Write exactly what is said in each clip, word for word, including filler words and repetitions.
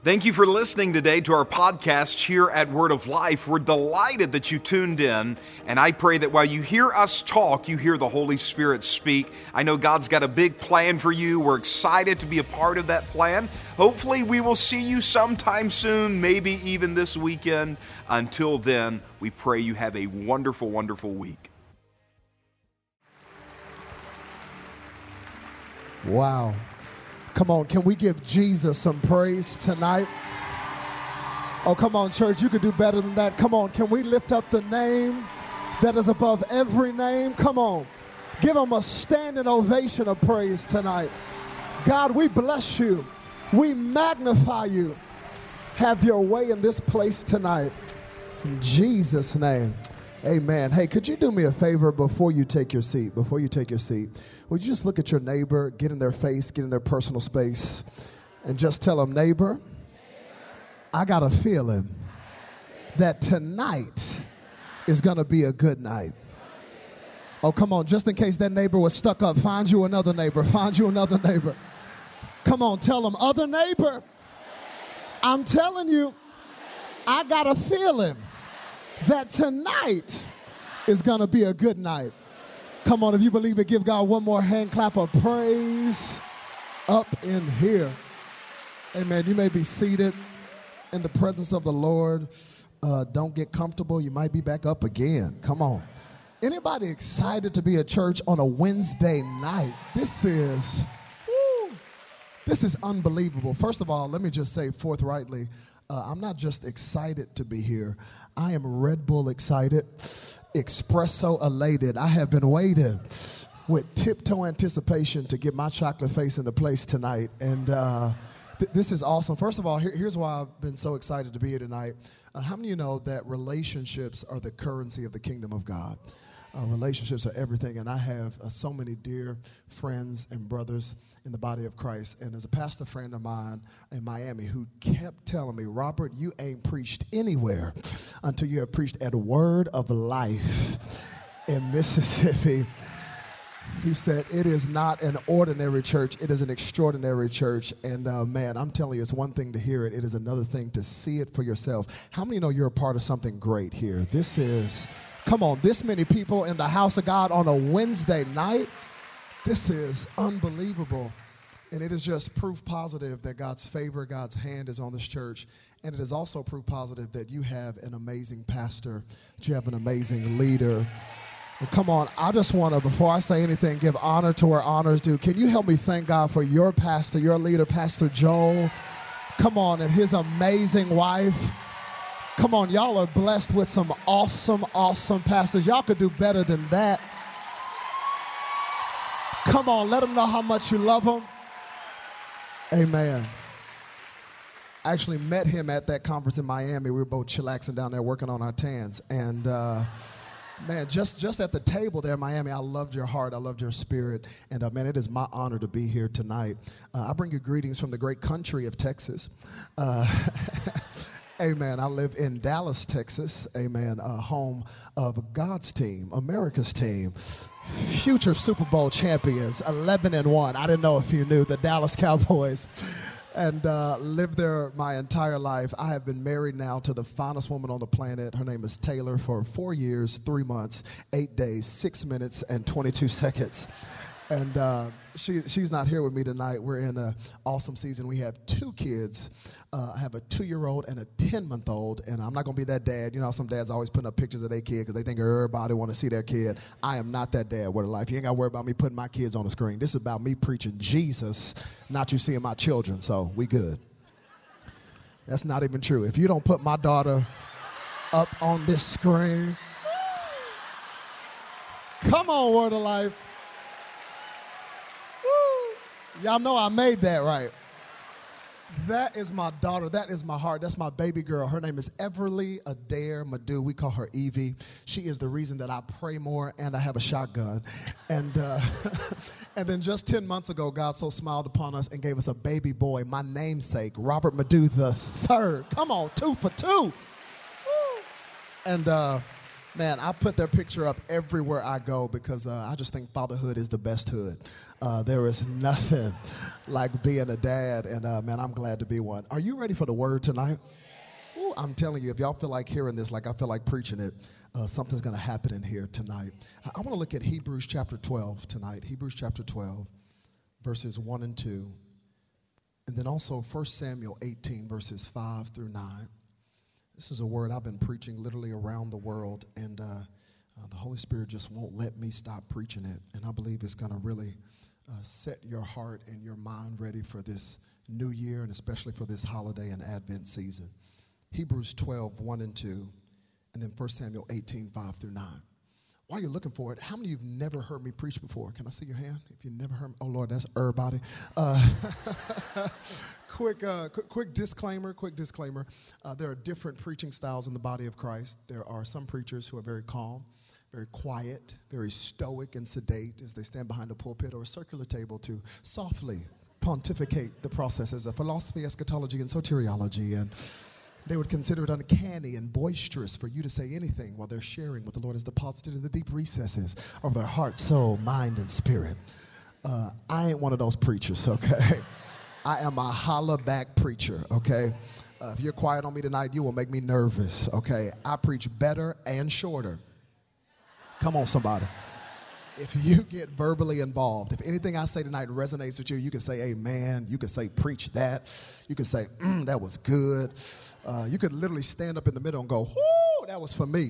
Thank you for listening today to our podcast here at Word of Life. We're delighted that you tuned in, and I pray that while you hear us talk, you hear the Holy Spirit speak. I know God's got a big plan for you. We're excited to be a part of that plan. Hopefully, we will see you sometime soon, maybe even this weekend. Until then, we pray you have a wonderful, wonderful week. Wow. Come on, can we give Jesus some praise tonight? Oh, come on, church, you can do better than that. Come on, can we lift up the name that is above every name? Come on, give him a standing ovation of praise tonight. God, we bless you. We magnify you. Have your way in this place tonight. In Jesus' name, amen. Hey, could you do me a favor before you take your seat? Before you take your seat. Would you just look at your neighbor, get in their face, get in their personal space, and just tell them, neighbor, I got a feeling that tonight is going to be a good night. Oh, come on, just in case that neighbor was stuck up, find you another neighbor, find you another neighbor. Come on, tell them, other neighbor, I'm telling you, I got a feeling that tonight is going to be a good night. Come on, if you believe it, give God one more hand clap of praise up in here. Amen. You may be seated in the presence of the Lord. Uh, don't get comfortable. You might be back up again. Come on. Anybody excited to be at church on a Wednesday night? This is, woo, this is unbelievable. First of all, let me just say forthrightly, uh, I'm not just excited to be here. I am Red Bull excited. Espresso elated. I have been waiting with tiptoe anticipation to get my chocolate face into place tonight. And uh, th- this is awesome. First of all, here, here's why I've been so excited to be here tonight. Uh, how many of you know that relationships are the currency of the kingdom of God? Uh, relationships are everything. And I have uh, so many dear friends and brothers in the body of Christ. And there's a pastor friend of mine in Miami who kept telling me, Robert, you ain't preached anywhere until you have preached at Word of Life in Mississippi. He said, it is not an ordinary church. It is an extraordinary church. And uh, man, I'm telling you, it's one thing to hear it. It is another thing to see it for yourself. How many know you're a part of something great here? This is, come on, this many people in the house of God on a Wednesday night. This is unbelievable, and it is just proof positive that God's favor, God's hand is on this church, and it is also proof positive that you have an amazing pastor, that you have an amazing leader. And come on, I just want to, before I say anything, give honor to where honors due. Can you help me thank God for your pastor, your leader, Pastor Joel? Come on, and his amazing wife. Come on, y'all are blessed with some awesome, awesome pastors. Y'all could do better than that. Come on, let them know how much you love them. Amen. I actually met him at that conference in Miami. We were both chillaxing down there working on our tans. And uh, man, just, just at the table there in Miami, I loved your heart. I loved your spirit. And uh, man, it is my honor to be here tonight. Uh, I bring you greetings from the great country of Texas. Uh, Amen. I live in Dallas, Texas. Amen. Uh, home of God's team, America's team. Future Super Bowl champions, eleven and one. I didn't know if you knew, the Dallas Cowboys. And uh, lived there my entire life. I have been married now to the finest woman on the planet. Her name is Taylor for four years, three months, eight days, six minutes, and twenty-two seconds. And uh, she, she's not here with me tonight. We're in an awesome season. We have two kids. Uh, I have a two-year-old and a ten-month-old, and I'm not going to be that dad. You know, some dads always putting up pictures of their kid because they think everybody want to see their kid. I am not that dad with a life. You ain't got to worry about me putting my kids on the screen. This is about me preaching Jesus, not you seeing my children, so we good. That's not even true. If you don't put my daughter up on this screen, come on, Word of Life. Woo. Y'all know I made that right. That is my daughter. That is my heart. That's my baby girl. Her name is Everly Adair Madu. We call her Evie. She is the reason that I pray more and I have a shotgun. And uh, and then just ten months ago, God so smiled upon us and gave us a baby boy, my namesake, Robert Madu the third. Come on, two for two. Woo. And uh, Man, I put their picture up everywhere I go because uh, I just think fatherhood is the best hood. Uh, there is nothing like being a dad, and uh, man, I'm glad to be one. Are you ready for the word tonight? Ooh, I'm telling you, if y'all feel like hearing this, like I feel like preaching it, uh, something's going to happen in here tonight. I, I want to look at Hebrews chapter twelve tonight. Hebrews chapter twelve, verses one and two. And then also First Samuel eighteen, verses five through nine. This is a word I've been preaching literally around the world, and uh, uh, the Holy Spirit just won't let me stop preaching it. And I believe it's going to really uh, set your heart and your mind ready for this new year, and especially for this holiday and Advent season. Hebrews twelve, one and two, and then First Samuel eighteen, five through nine. While you're looking for it, how many of you have never heard me preach before? Can I see your hand? If you've never heard me, oh, Lord, that's everybody. Uh, quick, uh, quick, quick disclaimer, quick disclaimer. Uh, there are different preaching styles in the body of Christ. There are some preachers who are very calm, very quiet, very stoic and sedate as they stand behind a pulpit or a circular table to softly pontificate the processes of philosophy, eschatology, and soteriology. And they would consider it uncanny and boisterous for you to say anything while they're sharing what the Lord has deposited in the deep recesses of their heart, soul, mind, and spirit. Uh, I ain't one of those preachers, okay? I am a holla back preacher, okay? Uh, if you're quiet on me tonight, you will make me nervous, okay? I preach better and shorter. Come on, somebody. If you get verbally involved, if anything I say tonight resonates with you, you can say amen. You can say preach that. You can say, mm, that was good. Uh, you could literally stand up in the middle and go, whoo, that was for me.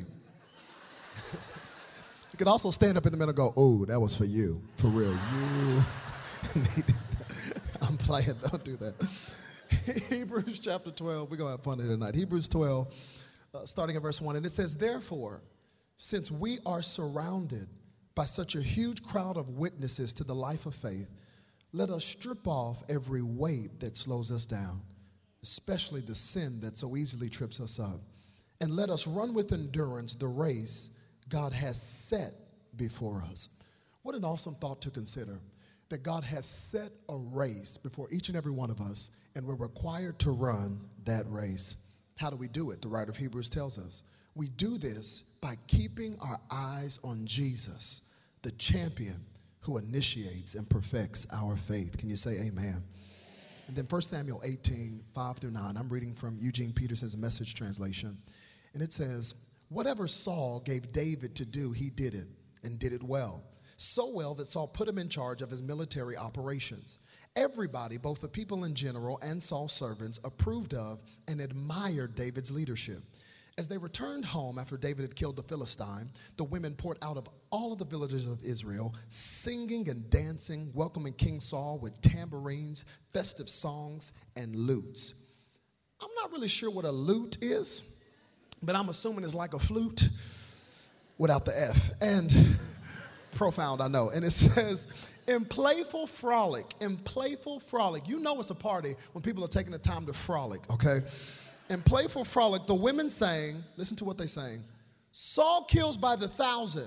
You could also stand up in the middle and go, oh, that was for you. For real. You need it. I'm playing. Don't do that. Hebrews chapter twelve. We're going to have fun here tonight. Hebrews twelve, uh, starting at verse one. And it says, therefore, since we are surrounded by such a huge crowd of witnesses to the life of faith, let us strip off every weight that slows us down, especially the sin that so easily trips us up. And let us run with endurance the race God has set before us. What an awesome thought to consider, that God has set a race before each and every one of us, and we're required to run that race. How do we do it? The writer of Hebrews tells us. We do this by keeping our eyes on Jesus, the champion who initiates and perfects our faith. Can you say amen? And then First Samuel eighteen, five through nine. I'm reading from Eugene Peterson's Message translation. And it says, whatever Saul gave David to do, he did it, and did it well. So well that Saul put him in charge of his military operations. Everybody, both the people in general and Saul's servants, approved of and admired David's leadership. As they returned home after David had killed the Philistine, the women poured out of all of the villages of Israel, singing and dancing, welcoming King Saul with tambourines, festive songs, and lutes. I'm not really sure what a lute is, but I'm assuming it's like a flute without the F. And profound, I know. And it says, in playful frolic, in playful frolic. You know it's a party when people are taking the time to frolic, okay? In playful frolic, the women sang, listen to what they sang, Saul kills by the thousand,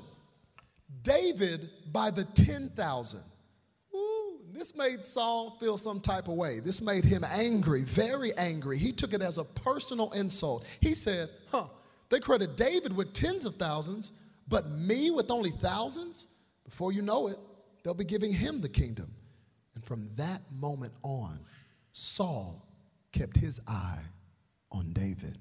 David by the ten thousand. Ooh, this made Saul feel some type of way. This made him angry, very angry. He took it as a personal insult. He said, huh, they credit David with tens of thousands, but me with only thousands? Before you know it, they'll be giving him the kingdom. And from that moment on, Saul kept his eye on David.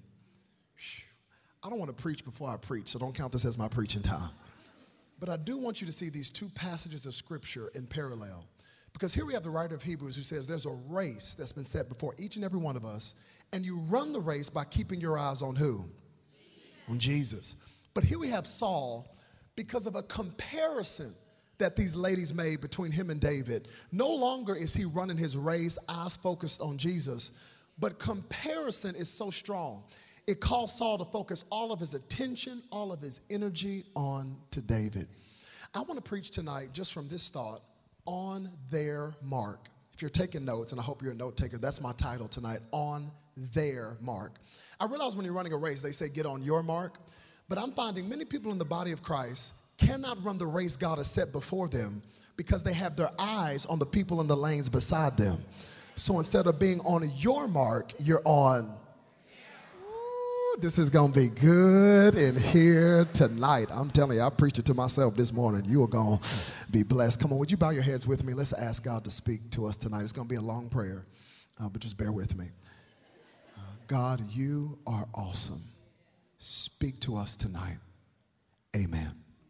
I don't want to preach before I preach, so don't count this as my preaching time. But I do want you to see these two passages of Scripture in parallel. Because here we have the writer of Hebrews who says there's a race that's been set before each and every one of us, and you run the race by keeping your eyes on who? On Jesus. But here we have Saul, because of a comparison that these ladies made between him and David. No longer is he running his race, eyes focused on Jesus, but comparison is so strong. It caused Saul to focus all of his attention, all of his energy on to David. I want to preach tonight just from this thought, on their mark. If you're taking notes, and I hope you're a note taker, that's my title tonight, on their mark. I realize when you're running a race, they say get on your mark, but I'm finding many people in the body of Christ cannot run the race God has set before them because they have their eyes on the people in the lanes beside them. So instead of being on your mark, you're on. Ooh, This is going to be good in here tonight. I'm telling you, I preached it to myself this morning. You are going to be blessed. Come on, would you bow your heads with me? Let's ask God to speak to us tonight. It's going to be a long prayer, uh, but just bear with me. Uh, God, you are awesome. Speak to us tonight. Amen.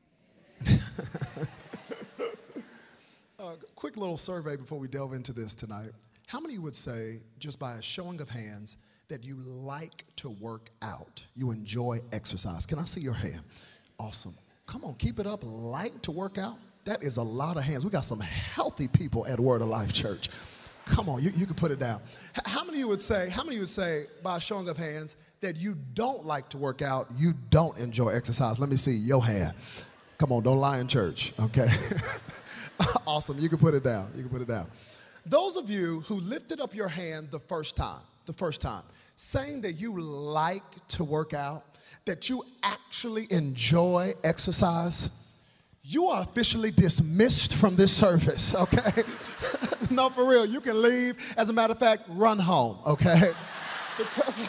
uh, quick little survey before we delve into this tonight. How many would say, just by a showing of hands, that you like to work out? You enjoy exercise? Can I see your hand? Awesome. Come on, keep it up. Like to work out? That is a lot of hands. We got some healthy people at Word of Life Church. Come on, you, you can put it down. H- how many of you would say, how many of you would say, by a showing of hands, that you don't like to work out, you don't enjoy exercise? Let me see your hand. Come on, don't lie in church, okay? Awesome, you can put it down. You can put it down. Those of you who lifted up your hand the first time, the first time, saying that you like to work out, that you actually enjoy exercise, you are officially dismissed from this service, okay? No, for real, you can leave. As a matter of fact, run home, okay? Because,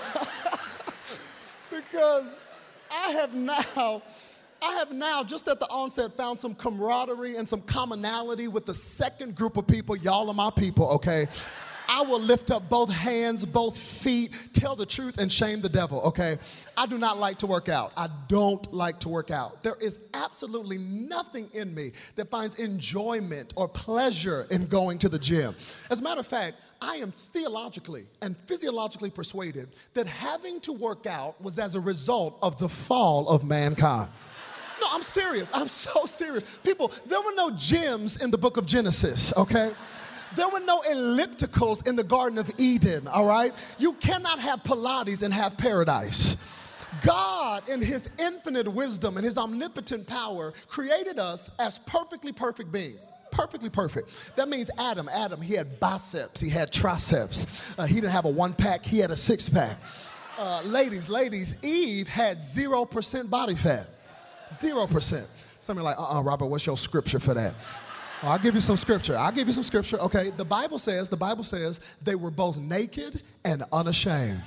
because I have now, I have now, just at the onset, found some camaraderie and some commonality with the second group of people. Y'all are my people, okay? I will lift up both hands, both feet, tell the truth, and shame the devil, okay? I do not like to work out. I don't like to work out. There is absolutely nothing in me that finds enjoyment or pleasure in going to the gym. As a matter of fact, I am theologically and physiologically persuaded that having to work out was as a result of the fall of mankind. No, I'm serious. I'm so serious. People, there were no gyms in the book of Genesis, okay? There were no ellipticals in the Garden of Eden, all right? You cannot have Pilates and have paradise. God, in his infinite wisdom and his omnipotent power, created us as perfectly perfect beings. Perfectly perfect. That means Adam, Adam, he had biceps, he had triceps. Uh, he didn't have a one pack, he had a six pack. Uh, ladies, ladies, Eve had zero percent body fat. Zero percent. Some are like, uh-uh, Robert, what's your scripture for that? Oh, I'll give you some scripture. I'll give you some scripture. Okay, the Bible says, the Bible says they were both naked and unashamed.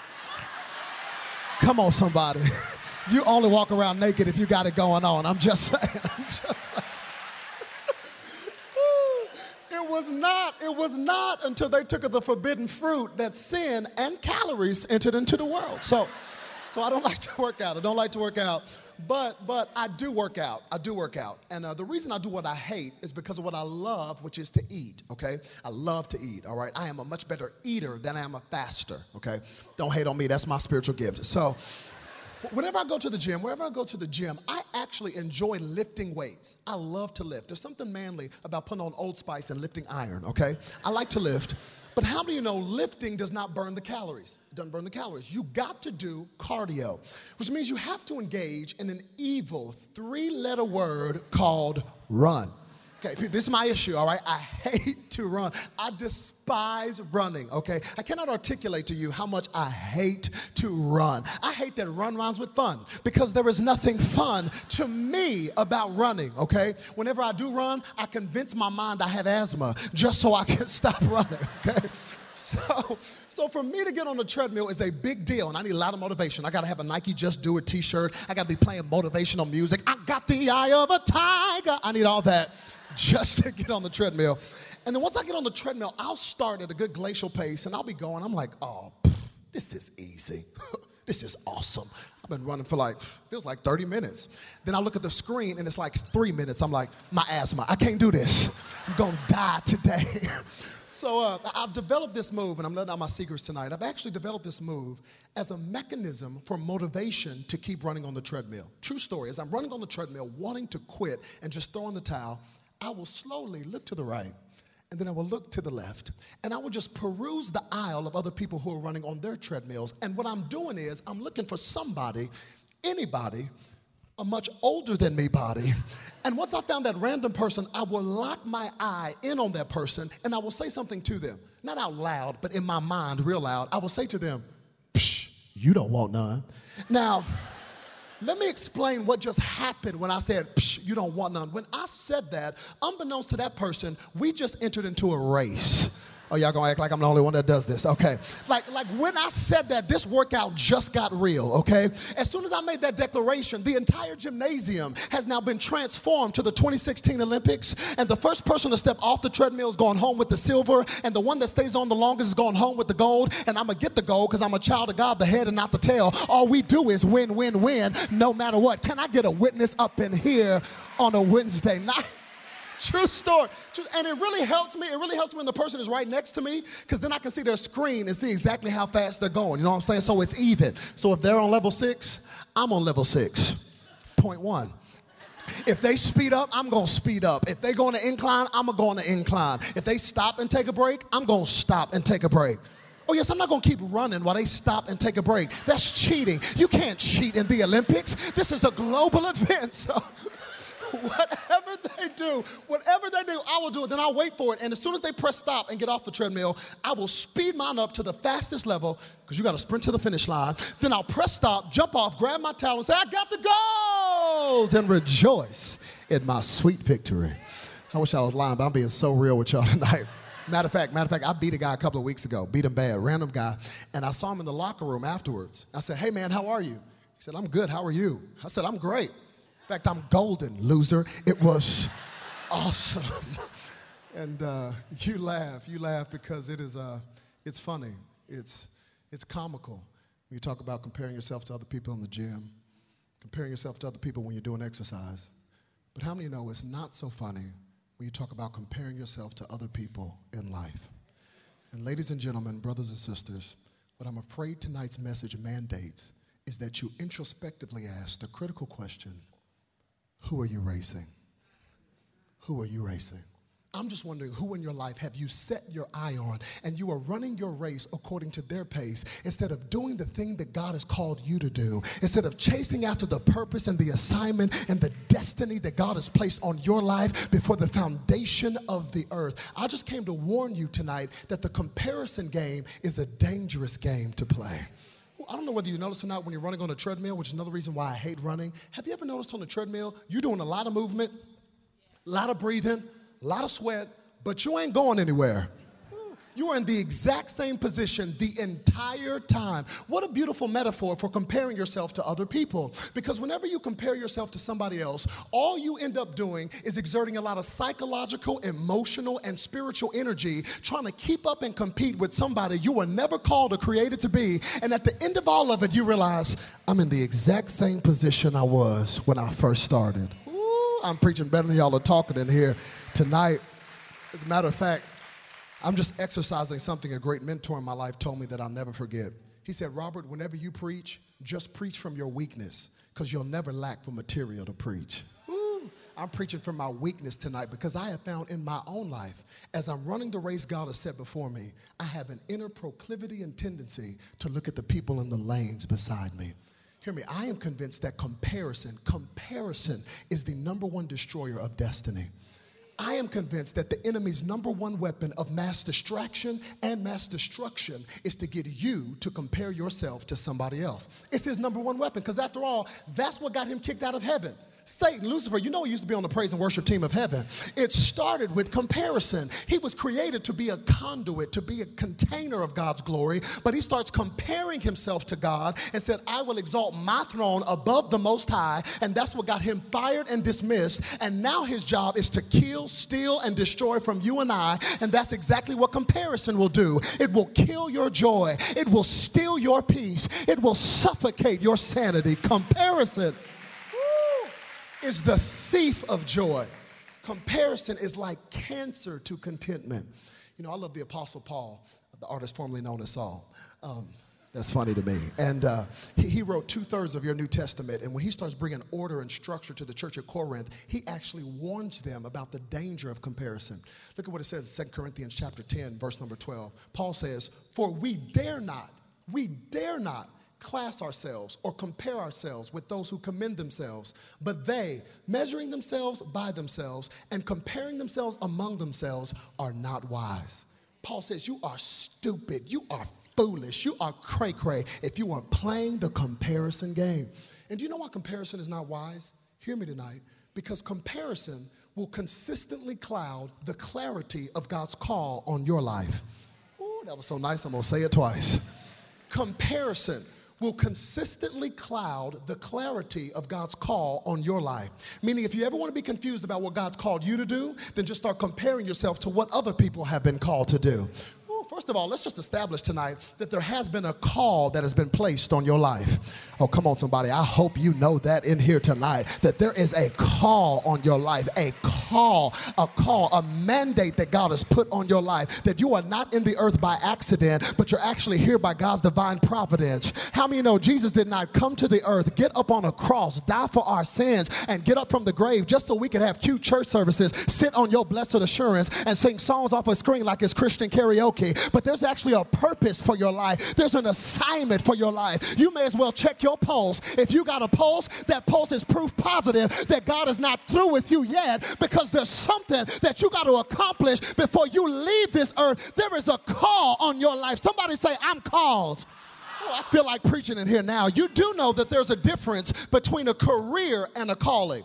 Come on, somebody. You only walk around naked if you got it going on. I'm just saying. I'm just saying. It was not, it was not until they took of the forbidden fruit that sin and calories entered into the world. So, so I don't like to work out. I don't like to work out. But but I do work out. I do work out. And uh, the reason I do what I hate is because of what I love, which is to eat, okay? I love to eat, all right? I am a much better eater than I am a faster, okay? Don't hate on me. That's my spiritual gift. So whenever I go to the gym, wherever I go to the gym, I actually enjoy lifting weights. I love to lift. There's something manly about putting on Old Spice and lifting iron, okay? I like to lift. But how many of you know lifting does not burn the calories? It doesn't burn the calories. You got to do cardio, which means you have to engage in an evil three-letter word called run. Okay, this is my issue, all right? I hate to run. I despise running, okay? I cannot articulate to you how much I hate to run. I hate that run rhymes with fun because there is nothing fun to me about running, okay? Whenever I do run, I convince my mind I have asthma just so I can stop running, okay? So, so for me to get on the treadmill is a big deal, and I need a lot of motivation. I got to have a Nike Just Do It t-shirt. I got to be playing motivational music. I got the eye of a tiger. I need all that just to get on the treadmill. And then once I get on the treadmill, I'll start at a good glacial pace, and I'll be going. I'm like, oh, pff, this is easy. This is awesome. I've been running for like, feels like thirty minutes. Then I look at the screen, and it's like three minutes. I'm like, my asthma, I can't do this. I'm going to die today. So uh, I've developed this move, and I'm letting out my secrets tonight. I've actually developed this move as a mechanism for motivation to keep running on the treadmill. True story. As I'm running on the treadmill, wanting to quit and just throw in the towel, I will slowly look to the right, and then I will look to the left, and I will just peruse the aisle of other people who are running on their treadmills. And what I'm doing is I'm looking for somebody, anybody, a much older than me body. And once I found that random person, I will lock my eye in on that person, and I will say something to them. Not out loud, but in my mind, real loud. I will say to them, psh, you don't want none. Now, let me explain what just happened when I said, psh, you don't want none. When I said that, unbeknownst to that person, we just entered into a race. Oh, y'all gonna act like I'm the only one that does this. Okay. Like, like when I said that, this workout just got real, okay? As soon as I made that declaration, the entire gymnasium has now been transformed to the twenty sixteen Olympics, and the first person to step off the treadmill is going home with the silver, and the one that stays on the longest is going home with the gold, and I'm gonna get the gold because I'm a child of God, the head and not the tail. All we do is win, win, win, no matter what. Can I get a witness up in here on a Wednesday night? True story. True. And it really helps me. It really helps me when the person is right next to me, because then I can see their screen and see exactly how fast they're going. You know what I'm saying? So it's even. So if they're on level six, I'm on level six. Point one. If they speed up, I'm going to speed up. If they go on the incline, I'm going to go on the incline. If they stop and take a break, I'm going to stop and take a break. Oh, yes, I'm not going to keep running while they stop and take a break. That's cheating. You can't cheat in the Olympics. This is a global event. So whatever they do, whatever they do, I will do it. Then I'll wait for it. And as soon as they press stop and get off the treadmill, I will speed mine up to the fastest level, because you got to sprint to the finish line. Then I'll press stop, jump off, grab my towel, and say, I got the gold, and rejoice in my sweet victory. I wish I was lying, but I'm being so real with y'all tonight. Matter of fact, matter of fact, I beat a guy a couple of weeks ago, beat him bad, random guy, and I saw him in the locker room afterwards. I said, hey, man, how are you? He said, I'm good. How are you? I said, I'm great. In fact, I'm golden, loser. It was awesome. And uh, you laugh. You laugh because it is, uh, it's funny. It's, it's comical when you talk about comparing yourself to other people in the gym, comparing yourself to other people when you're doing exercise. But how many know it's not so funny when you talk about comparing yourself to other people in life? And ladies and gentlemen, brothers and sisters, what I'm afraid tonight's message mandates is that you introspectively ask the critical question, who are you racing? Who are you racing? I'm just wondering, who in your life have you set your eye on and you are running your race according to their pace instead of doing the thing that God has called you to do, instead of chasing after the purpose and the assignment and the destiny that God has placed on your life before the foundation of the earth. I just came to warn you tonight that the comparison game is a dangerous game to play. I don't know whether you noticed or not when you're running on a treadmill, which is another reason why I hate running. Have you ever noticed on the treadmill, you're doing a lot of movement, a lot of breathing, a lot of sweat, but you ain't going anywhere. You are in the exact same position the entire time. What a beautiful metaphor for comparing yourself to other people. Because whenever you compare yourself to somebody else, all you end up doing is exerting a lot of psychological, emotional, and spiritual energy trying to keep up and compete with somebody you were never called or created to be. And at the end of all of it, you realize, I'm in the exact same position I was when I first started. Ooh, I'm preaching better than y'all are talking in here tonight. As a matter of fact, I'm just exercising something a great mentor in my life told me that I'll never forget. He said, Robert, whenever you preach, just preach from your weakness, because you'll never lack for material to preach. Woo. I'm preaching from my weakness tonight because I have found in my own life, as I'm running the race God has set before me, I have an inner proclivity and tendency to look at the people in the lanes beside me. Hear me, I am convinced that comparison, comparison is the number one destroyer of destiny. I am convinced that the enemy's number one weapon of mass distraction and mass destruction is to get you to compare yourself to somebody else. It's his number one weapon, because after all, that's what got him kicked out of heaven. Satan, Lucifer, you know he used to be on the praise and worship team of heaven. It started with comparison. He was created to be a conduit, to be a container of God's glory, but he starts comparing himself to God and said, I will exalt my throne above the Most High, and that's what got him fired and dismissed, and now his job is to kill, steal, and destroy from you and I, and that's exactly what comparison will do. It will kill your joy. It will steal your peace. It will suffocate your sanity. Comparison is the thief of joy. Comparison is like cancer to contentment. You know, I love the Apostle Paul, the artist formerly known as Saul. Um, that's funny to me. And uh, he, he wrote two-thirds of your New Testament. And when he starts bringing order and structure to the church at Corinth, he actually warns them about the danger of comparison. Look at what it says in Second Corinthians chapter ten, verse number twelve. Paul says, for we dare not, we dare not class ourselves or compare ourselves with those who commend themselves, but they, measuring themselves by themselves and comparing themselves among themselves, are not wise. Paul says you are stupid, you are foolish, you are cray-cray if you are playing the comparison game. And do you know why comparison is not wise? Hear me tonight. Because comparison will consistently cloud the clarity of God's call on your life. Ooh, that was so nice, I'm gonna say it twice. Comparison will consistently cloud the clarity of God's call on your life. Meaning, if you ever want to be confused about what God's called you to do, then just start comparing yourself to what other people have been called to do. First of all, let's just establish tonight that there has been a call that has been placed on your life. Oh, come on, somebody. I hope you know that in here tonight, that there is a call on your life, a call, a call, a mandate that God has put on your life, that you are not in the earth by accident, but you're actually here by God's divine providence. How many know Jesus did not come to the earth, get up on a cross, die for our sins, and get up from the grave just so we could have cute church services, sit on your blessed assurance, and sing songs off a screen like it's Christian karaoke? But there's actually a purpose for your life. There's an assignment for your life. You may as well check your pulse. If you got a pulse, that pulse is proof positive that God is not through with you yet, because there's something that you got to accomplish before you leave this earth. There is a call on your life. Somebody say, I'm called. Oh, I feel like preaching in here now. You do know that there's a difference between a career and a calling.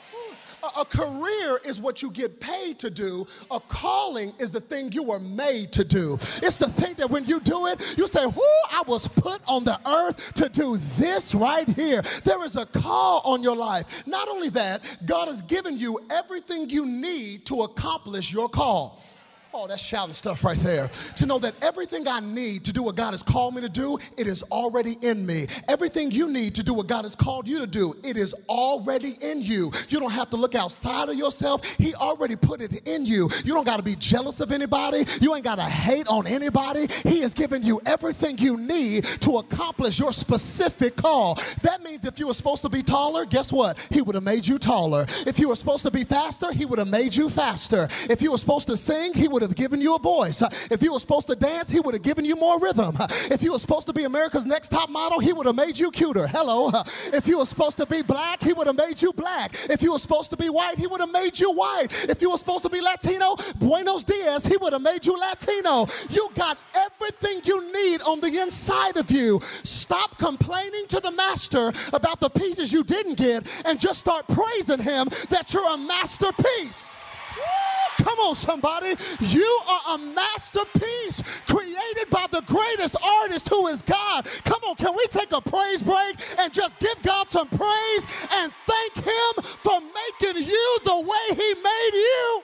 A career is what you get paid to do. A calling is the thing you were made to do. It's the thing that when you do it, you say, whoo, I was put on the earth to do this right here. There is a call on your life. Not only that, God has given you everything you need to accomplish your call. Oh, that's shouting stuff right there. To know that everything I need to do what God has called me to do, it is already in me. Everything you need to do what God has called you to do, it is already in you. You don't have to look outside of yourself. He already put it in you. You don't got to be jealous of anybody. You ain't got to hate on anybody. He has given you everything you need to accomplish your specific call. That means if you were supposed to be taller, guess what? He would have made you taller. If you were supposed to be faster, he would have made you faster. If you were supposed to sing, he would have given you a voice. If you were supposed to dance, he would have given you more rhythm. If you were supposed to be America's Next Top Model, he would have made you cuter. Hello. If you were supposed to be black, he would have made you black. If you were supposed to be white, he would have made you white. If you were supposed to be Latino, buenos dias, he would have made you Latino. You got everything you need on the inside of you. Stop complaining to the master about the pieces you didn't get and just start praising him that you're a masterpiece. Woo! Come on, somebody. You are a masterpiece created by the greatest artist, who is God. Come on, can we take a praise break and just give God some praise and thank him for making you the way he made you?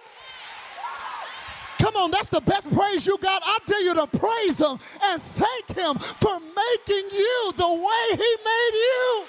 Come on, that's the best praise you got. I dare you to praise him and thank him for making you the way he made you.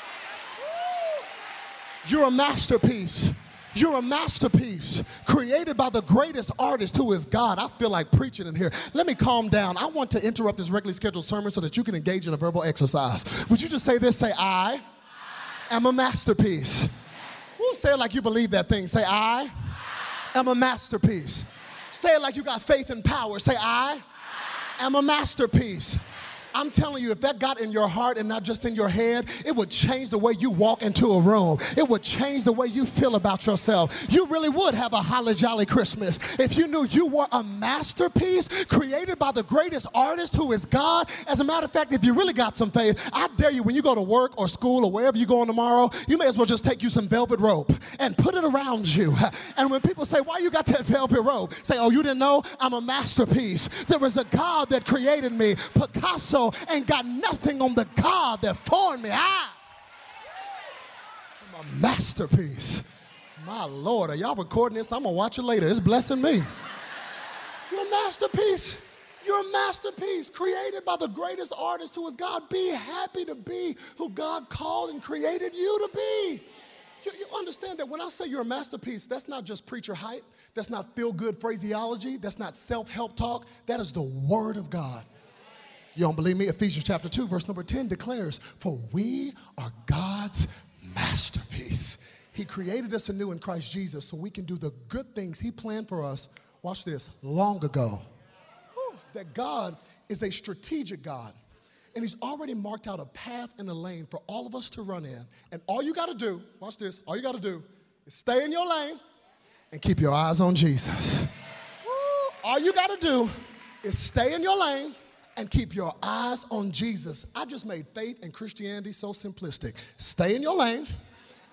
You're a masterpiece. You're a masterpiece created by the greatest artist, who is God. I feel like preaching in here. Let me calm down. I want to interrupt this regularly scheduled sermon so that you can engage in a verbal exercise. Would you just say this? Say, I am a masterpiece. Woo, say it like you believe that thing. Say, I am a masterpiece. Say it like you got faith and power. Say, I am a masterpiece. I'm telling you, if that got in your heart and not just in your head, it would change the way you walk into a room. It would change the way you feel about yourself. You really would have a holly jolly Christmas if you knew you were a masterpiece created by the greatest artist, who is God. As a matter of fact, if you really got some faith, I dare you, when you go to work or school or wherever you're going tomorrow, you may as well just take you some velvet rope and put it around you. And when people say, why you got that velvet rope? Say, oh, you didn't know? I'm a masterpiece. There was a God that created me. Picasso ain't got nothing on the God that formed me. I, I'm a masterpiece. My Lord, are y'all recording this? I'm going to watch it later. It's blessing me. You're a masterpiece. You're a masterpiece created by the greatest artist, who is God. Be happy to be who God called and created you to be. You, you understand that when I say you're a masterpiece, that's not just preacher hype. That's not feel-good phraseology. That's not self-help talk. That is the word of God. You don't believe me? Ephesians chapter two, verse number ten declares, for we are God's masterpiece. He created us anew in Christ Jesus so we can do the good things he planned for us, watch this, long ago. Whew, that God is a strategic God. And he's already marked out a path and a lane for all of us to run in. And all you got to do, watch this, all you got to do is stay in your lane and keep your eyes on Jesus. Woo, all you got to do is stay in your lane and keep your eyes on Jesus. I just made faith and Christianity so simplistic. Stay in your lane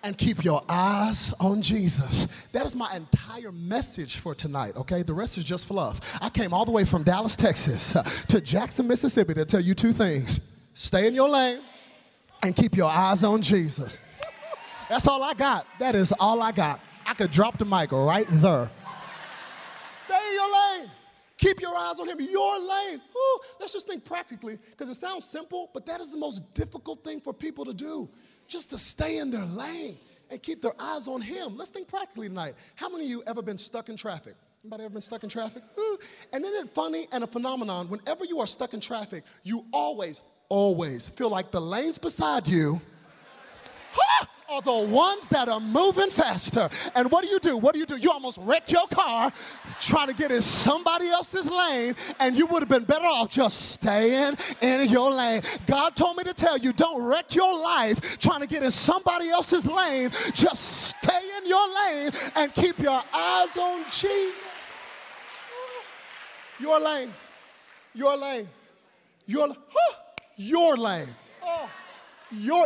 and keep your eyes on Jesus. That is my entire message for tonight, okay? The rest is just fluff. I came all the way from Dallas, Texas uh, to Jackson, Mississippi to tell you two things. Stay in your lane and keep your eyes on Jesus. That's all I got. That is all I got. I could drop the mic right there. Stay in your lane. Keep your eyes on him. Your lane. Ooh, let's just think practically, because it sounds simple, but that is the most difficult thing for people to do. Just to stay in their lane and keep their eyes on him. Let's think practically tonight. How many of you ever been stuck in traffic? Anybody ever been stuck in traffic? Ooh. And isn't it funny and a phenomenon, whenever you are stuck in traffic, you always, always feel like the lanes beside you are the ones that are moving faster. And what do you do? What do you do? You almost wrecked your car trying to get in somebody else's lane, and you would have been better off just staying in your lane. God told me to tell you, don't wreck your life trying to get in somebody else's lane. Just stay in your lane and keep your eyes on Jesus. Your lane. Your lane. Your, huh, your lane. Oh, your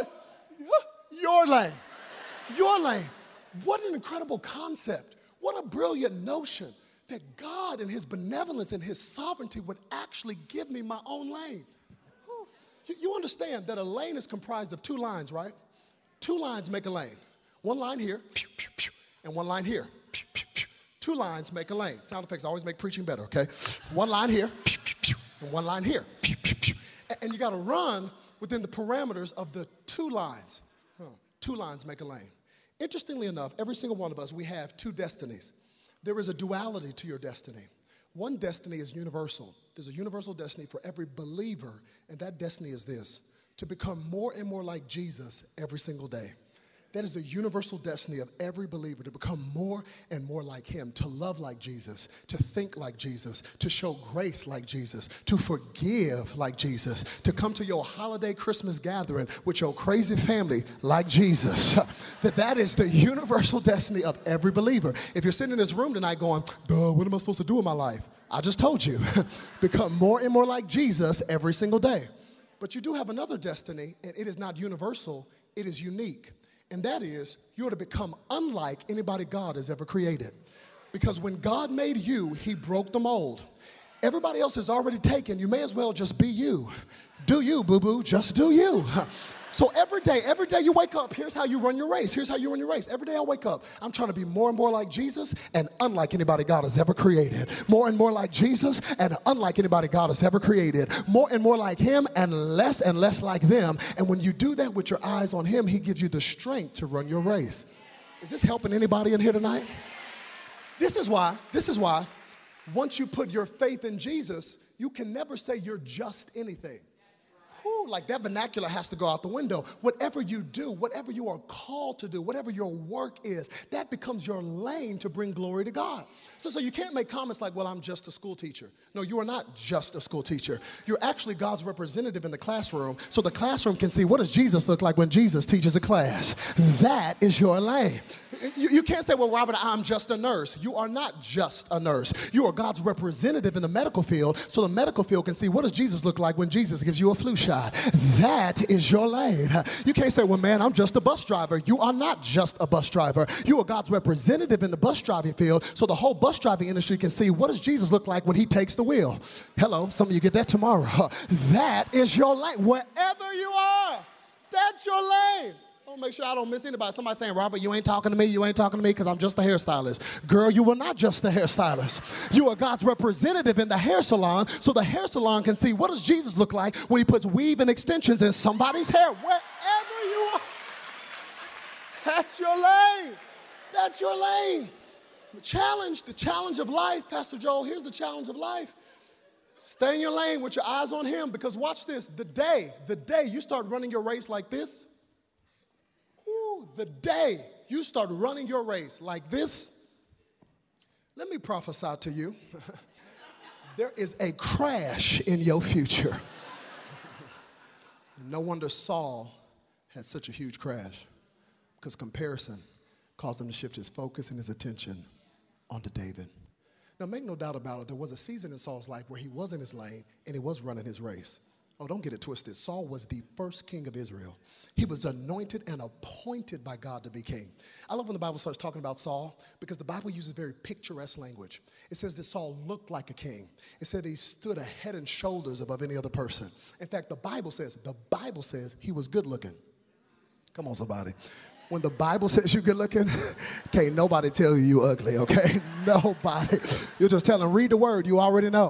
Your lane. Your lane. What an incredible concept. What a brilliant notion that God in his benevolence and his sovereignty would actually give me my own lane. You, you understand that a lane is comprised of two lines, right? Two lines make a lane. One line here, and one line here. Two lines make a lane. Sound effects always make preaching better, okay? One line here, and one line here. And you got to run within the parameters of the two lines. Two lines make a lane. Interestingly enough, every single one of us, we have two destinies. There is a duality to your destiny. One destiny is universal. There's a universal destiny for every believer, and that destiny is this: to become more and more like Jesus every single day. That is the universal destiny of every believer, to become more and more like him, to love like Jesus, to think like Jesus, to show grace like Jesus, to forgive like Jesus, to come to your holiday Christmas gathering with your crazy family like Jesus. That that is the universal destiny of every believer. If you're sitting in this room tonight going, duh, what am I supposed to do in my life? I just told you, become more and more like Jesus every single day. But you do have another destiny, and it is not universal, it is unique. And that is, you're to become unlike anybody God has ever created. Because when God made you, he broke the mold. Everybody else is already taken. You may as well just be you. Do you, boo-boo, just do you. So every day, every day you wake up, here's how you run your race. Here's how you run your race. Every day I wake up, I'm trying to be more and more like Jesus and unlike anybody God has ever created. More and more like Jesus and unlike anybody God has ever created. More and more like him and less and less like them. And when you do that with your eyes on him, he gives you the strength to run your race. Is this helping anybody in here tonight? This is why, this is why, once you put your faith in Jesus, you can never say you're just anything. Whew, like that vernacular has to go out the window. Whatever you do, whatever you are called to do, whatever your work is, that becomes your lane to bring glory to God. So, so you can't make comments like, well, I'm just a school teacher. No, you are not just a school teacher. You're actually God's representative in the classroom, so the classroom can see, what does Jesus look like when Jesus teaches a class? That is your lane. You, you can't say, well, Robert, I'm just a nurse. You are not just a nurse. You are God's representative in the medical field, so the medical field can see, what does Jesus look like when Jesus gives you a flu shot? That is your lane. You can't say, well, man, I'm just a bus driver. You are not just a bus driver. You are God's representative in the bus driving field, so the whole bus driving industry can see, what does Jesus look like when he takes the wheel? Hello, some of you get that tomorrow. That is your lane. Wherever you are, that's your lane. I want to make sure I don't miss anybody. Somebody saying, Robert, you ain't talking to me, you ain't talking to me because I'm just a hairstylist. Girl, you are not just a hairstylist. You are God's representative in the hair salon, so the hair salon can see, what does Jesus look like when he puts weave and extensions in somebody's hair? Wherever you are, that's your lane. That's your lane. The challenge, the challenge of life, Pastor Joel, here's the challenge of life. Stay in your lane with your eyes on him, because watch this, the day, the day you start running your race like this, Ooh, the day you start running your race like this, let me prophesy to you. There is a crash in your future. No wonder Saul had such a huge crash, because comparison caused him to shift his focus and his attention onto David. Now, make no doubt about it, there was a season in Saul's life where he was in his lane and he was running his race. Oh, don't get it twisted. Saul was the first king of Israel. He was anointed and appointed by God to be king. I love when the Bible starts talking about Saul because the Bible uses very picturesque language. It says that Saul looked like a king. It said he stood a head and shoulders above any other person. In fact, the Bible says, the Bible says he was good looking. Come on, somebody. When the Bible says you're good looking, can't nobody tell you you ugly, okay? Nobody. You're just telling, read the word, you already know.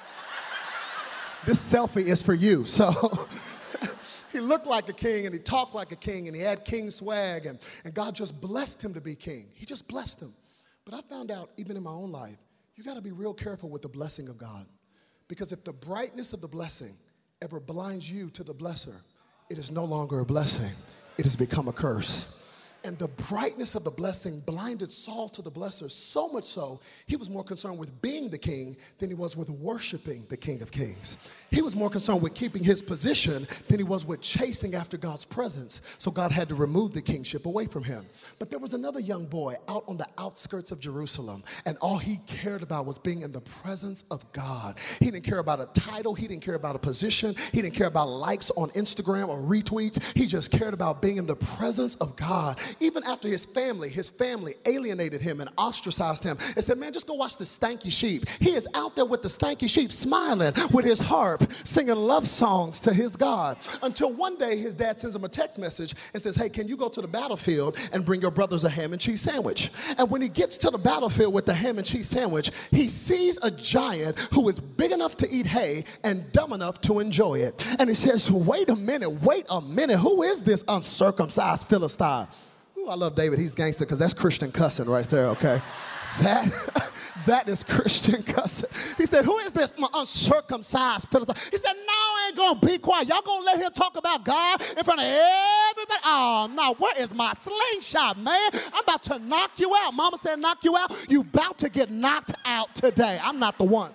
This selfie is for you. So he looked like a king and he talked like a king and he had king swag and, and God just blessed him to be king. He just blessed him. But I found out even in my own life, you got to be real careful with the blessing of God. Because if the brightness of the blessing ever blinds you to the blesser, it is no longer a blessing. It has become a curse. And the brightness of the blessing blinded Saul to the blesser, so much so, he was more concerned with being the king than he was with worshiping the King of Kings. He was more concerned with keeping his position than he was with chasing after God's presence. So God had to remove the kingship away from him. But there was another young boy out on the outskirts of Jerusalem, and all he cared about was being in the presence of God. He didn't care about a title. He didn't care about a position. He didn't care about likes on Instagram or retweets. He just cared about being in the presence of God. Even after his family, his family alienated him and ostracized him and said, man, just go watch the stanky sheep. He is out there with the stanky sheep smiling with his harp, singing love songs to his God. Until one day his dad sends him a text message and says, hey, can you go to the battlefield and bring your brothers a ham and cheese sandwich? And when he gets to the battlefield with the ham and cheese sandwich, he sees a giant who is big enough to eat hay and dumb enough to enjoy it. And he says, wait a minute, wait a minute. Who is this uncircumcised Philistine? I love David. He's gangster because that's Christian cussing right there, okay? That, that is Christian cussing. He said, who is this uncircumcised Philistine? He said, no, I ain't going to be quiet. Y'all going to let him talk about God in front of everybody? Oh, no, where is my slingshot, man? I'm about to knock you out. Mama said knock you out. You about to get knocked out today. I'm not the one.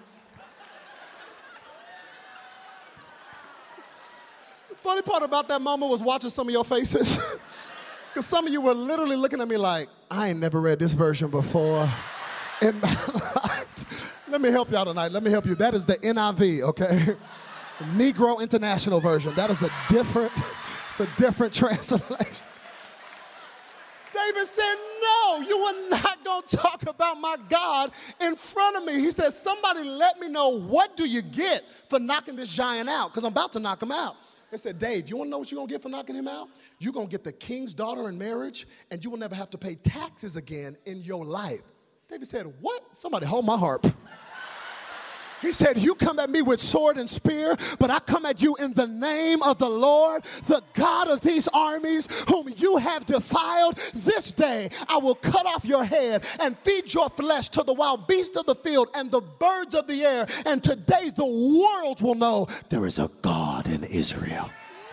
The funny part about that moment was watching some of your faces. Because some of you were literally looking at me like, I ain't never read this version before in my life. Let me help y'all tonight. Let me help you. That is the N I V, okay? The Negro International Version. That is a different, it's a different translation. David said, no, you are not going to talk about my God in front of me. He said, somebody let me know, what do you get for knocking this giant out? Because I'm about to knock him out. They said, Dave, you want to know what you're going to get for knocking him out? You're going to get the king's daughter in marriage, and you will never have to pay taxes again in your life. David said, what? Somebody hold my harp. He said, you come at me with sword and spear, but I come at you in the name of the Lord, the God of these armies, whom you have defiled. This day I will cut off your head and feed your flesh to the wild beasts of the field and the birds of the air. And today the world will know there is a God in Israel.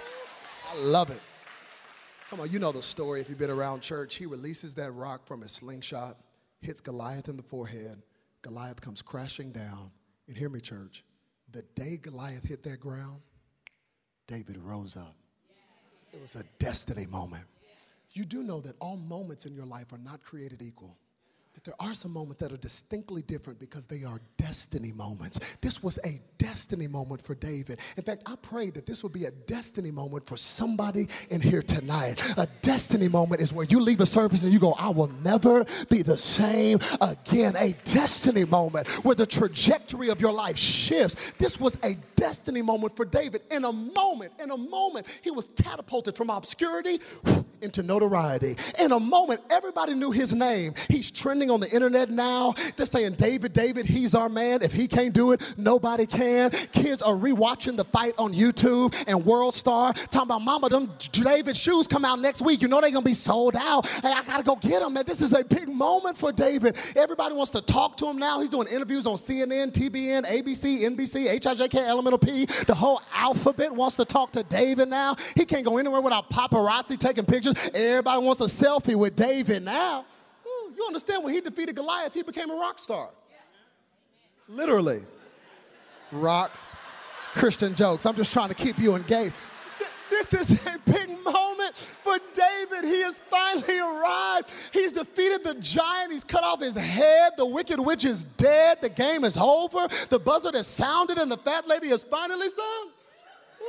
I love it. Come on, you know the story if you've been around church. He releases that rock from his slingshot, hits Goliath in the forehead. Goliath comes crashing down. And hear me, church, the day Goliath hit that ground, David rose up. It was a destiny moment. You do know that all moments in your life are not created equal. That there are some moments that are distinctly different because they are destiny moments. This was a destiny moment for David. In fact, I pray that this will be a destiny moment for somebody in here tonight. A destiny moment is where you leave a service and you go, I will never be the same again. A destiny moment where the trajectory of your life shifts. This was a destiny moment for David. In a moment, in a moment, he was catapulted from obscurity into notoriety. In a moment, everybody knew his name. He's trending on the internet now. They're saying, David, David, he's our man. If he can't do it, nobody can. Kids are rewatching the fight on YouTube and World Star, talking about, mama, them David shoes come out next week. You know they're going to be sold out. Hey, I got to go get them, man. This is a big moment for David. Everybody wants to talk to him now. He's doing interviews on C N N, T B N, A B C, N B C, H I J K, Elemental P. The whole alphabet wants to talk to David now. He can't go anywhere without paparazzi taking pictures. Everybody wants a selfie with David now. Ooh, you understand, when he defeated Goliath, he became a rock star. Literally. Rock. Christian jokes. I'm just trying to keep you engaged. This is a big moment for David. He has finally arrived. He's defeated the giant. He's cut off his head. The wicked witch is dead. The game is over. The buzzer has sounded and the fat lady has finally sung.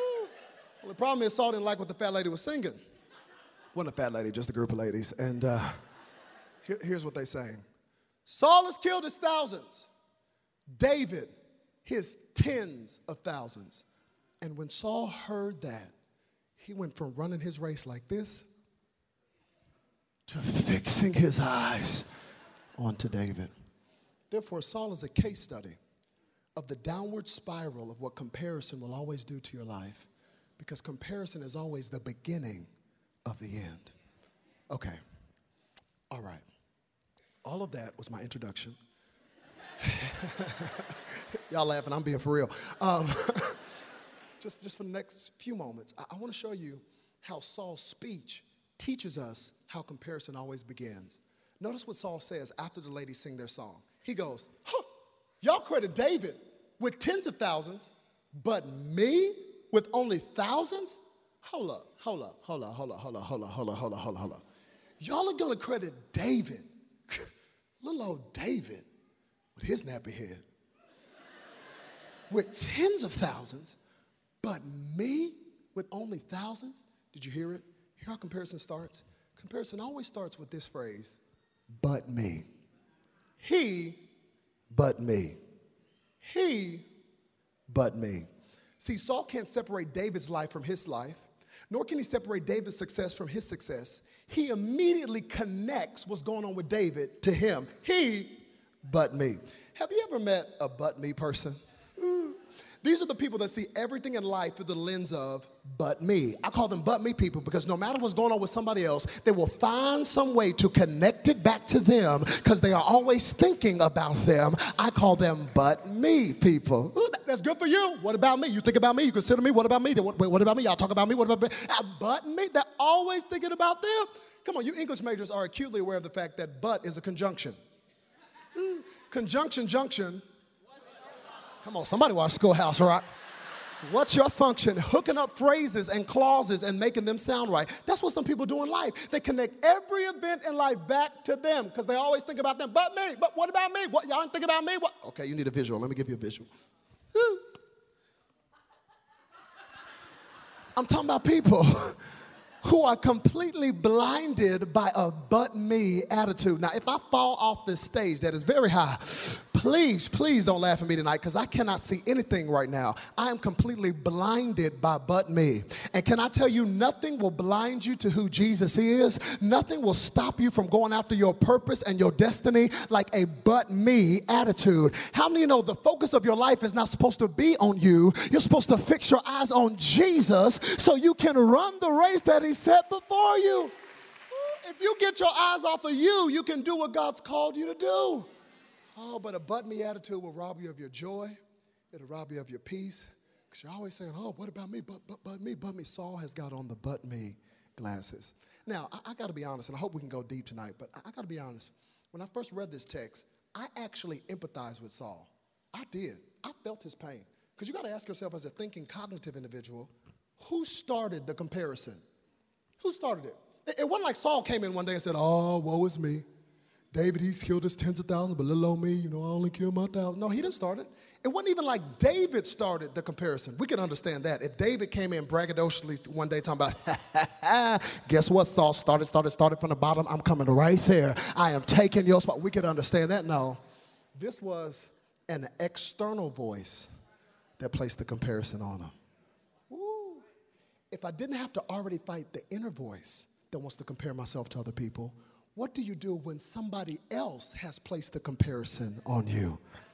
Well, the problem is Saul didn't like what the fat lady was singing. Wasn't a fat lady, just a group of ladies. And uh, here, here's what they sang. Saul has killed his thousands. David, his tens of thousands. And when Saul heard that, he went from running his race like this to fixing his eyes onto David. Therefore, Saul is a case study of the downward spiral of what comparison will always do to your life, because comparison is always the beginning of the end. Okay. All right. All of that was my introduction. Y'all laughing, I'm being for real. Um, just, just for the next few moments, I, I want to show you how Saul's speech teaches us how comparison always begins. Notice what Saul says after the ladies sing their song. He goes, huh, y'all credit David with tens of thousands, but me with only thousands? Hold up, hold up, hold up, hold up, hold up, hold up, hold up, hold up, hold up, hold up. Y'all are gonna credit David, little old David, with his nappy head, with tens of thousands, but me with only thousands? Did you hear it? Hear how comparison starts? Comparison always starts with this phrase, but me. He, but me. He, but me. See, Saul can't separate David's life from his life, nor can he separate David's success from his success. He immediately connects what's going on with David to him. He, but me. Have you ever met a but me person? Mm. These are the people that see everything in life through the lens of but me. I call them but me people because no matter what's going on with somebody else, they will find some way to connect it back to them because they are always thinking about them. I call them but me people. Ooh, that, that's good for you. What about me? You think about me? You consider me? What about me? What, what about me? Y'all talk about me? What about me? Uh, but me? They're always thinking about them. Come on, you English majors are acutely aware of the fact that but is a conjunction. Mm. Conjunction, junction. Come on, somebody watch Schoolhouse Rock. What's your function? Hooking up phrases and clauses and making them sound right. That's what some people do in life. They connect every event in life back to them because they always think about them. But me, but what about me? What, y'all don't think about me? What? Okay, you need a visual. Let me give you a visual. Woo. I'm talking about people who are completely blinded by a but me attitude. Now, if I fall off this stage that is very high, please, please don't laugh at me tonight because I cannot see anything right now. I am completely blinded by but me. And can I tell you, nothing will blind you to who Jesus is. Nothing will stop you from going after your purpose and your destiny like a but me attitude. How many of you know the focus of your life is not supposed to be on you? You're supposed to fix your eyes on Jesus so you can run the race that he set before you. If you get your eyes off of you, you can do what God's called you to do. Oh, but a but me attitude will rob you of your joy. It'll rob you of your peace. Because you're always saying, oh, what about me? But, but, but me, but me. Saul has got on the but me glasses. Now, I, I got to be honest, and I hope we can go deep tonight, but I, I got to be honest. When I first read this text, I actually empathized with Saul. I did. I felt his pain. Because you got to ask yourself as a thinking, cognitive individual, who started the comparison? Who started it? It, it wasn't like Saul came in one day and said, oh, woe is me. David, he's killed his tens of thousands, but little old me, you know, I only killed my thousand. No, he didn't start it. It wasn't even like David started the comparison. We can understand that. If David came in braggadociously one day talking about, ha, ha, ha, guess what, Saul started, started, started from the bottom. I'm coming right there. I am taking your spot. We could understand that. No, this was an external voice that placed the comparison on him. Ooh. If I didn't have to already fight the inner voice that wants to compare myself to other people, what do you do when somebody else has placed the comparison on you?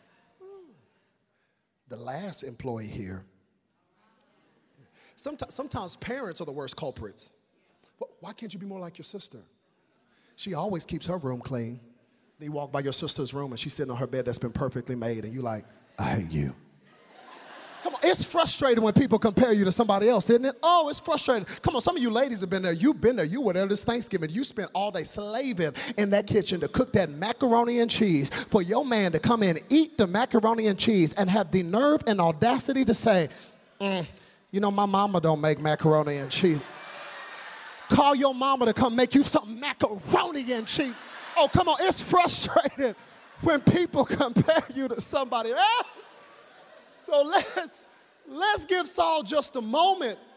The last employee here. Sometimes, sometimes parents are the worst culprits. Why can't you be more like your sister? She always keeps her room clean. Then you walk by your sister's room and she's sitting on her bed that's been perfectly made and you're like, I hate you. Come on, it's frustrating when people compare you to somebody else, isn't it? Oh, it's frustrating. Come on, some of you ladies have been there. You've been there. You were there this Thanksgiving. You spent all day slaving in that kitchen to cook that macaroni and cheese for your man to come in, eat the macaroni and cheese, and have the nerve and audacity to say, mm, you know, my mama don't make macaroni and cheese. Call your mama to come make you some macaroni and cheese. Oh, come on, it's frustrating when people compare you to somebody else. So let's, let's give Saul just a moment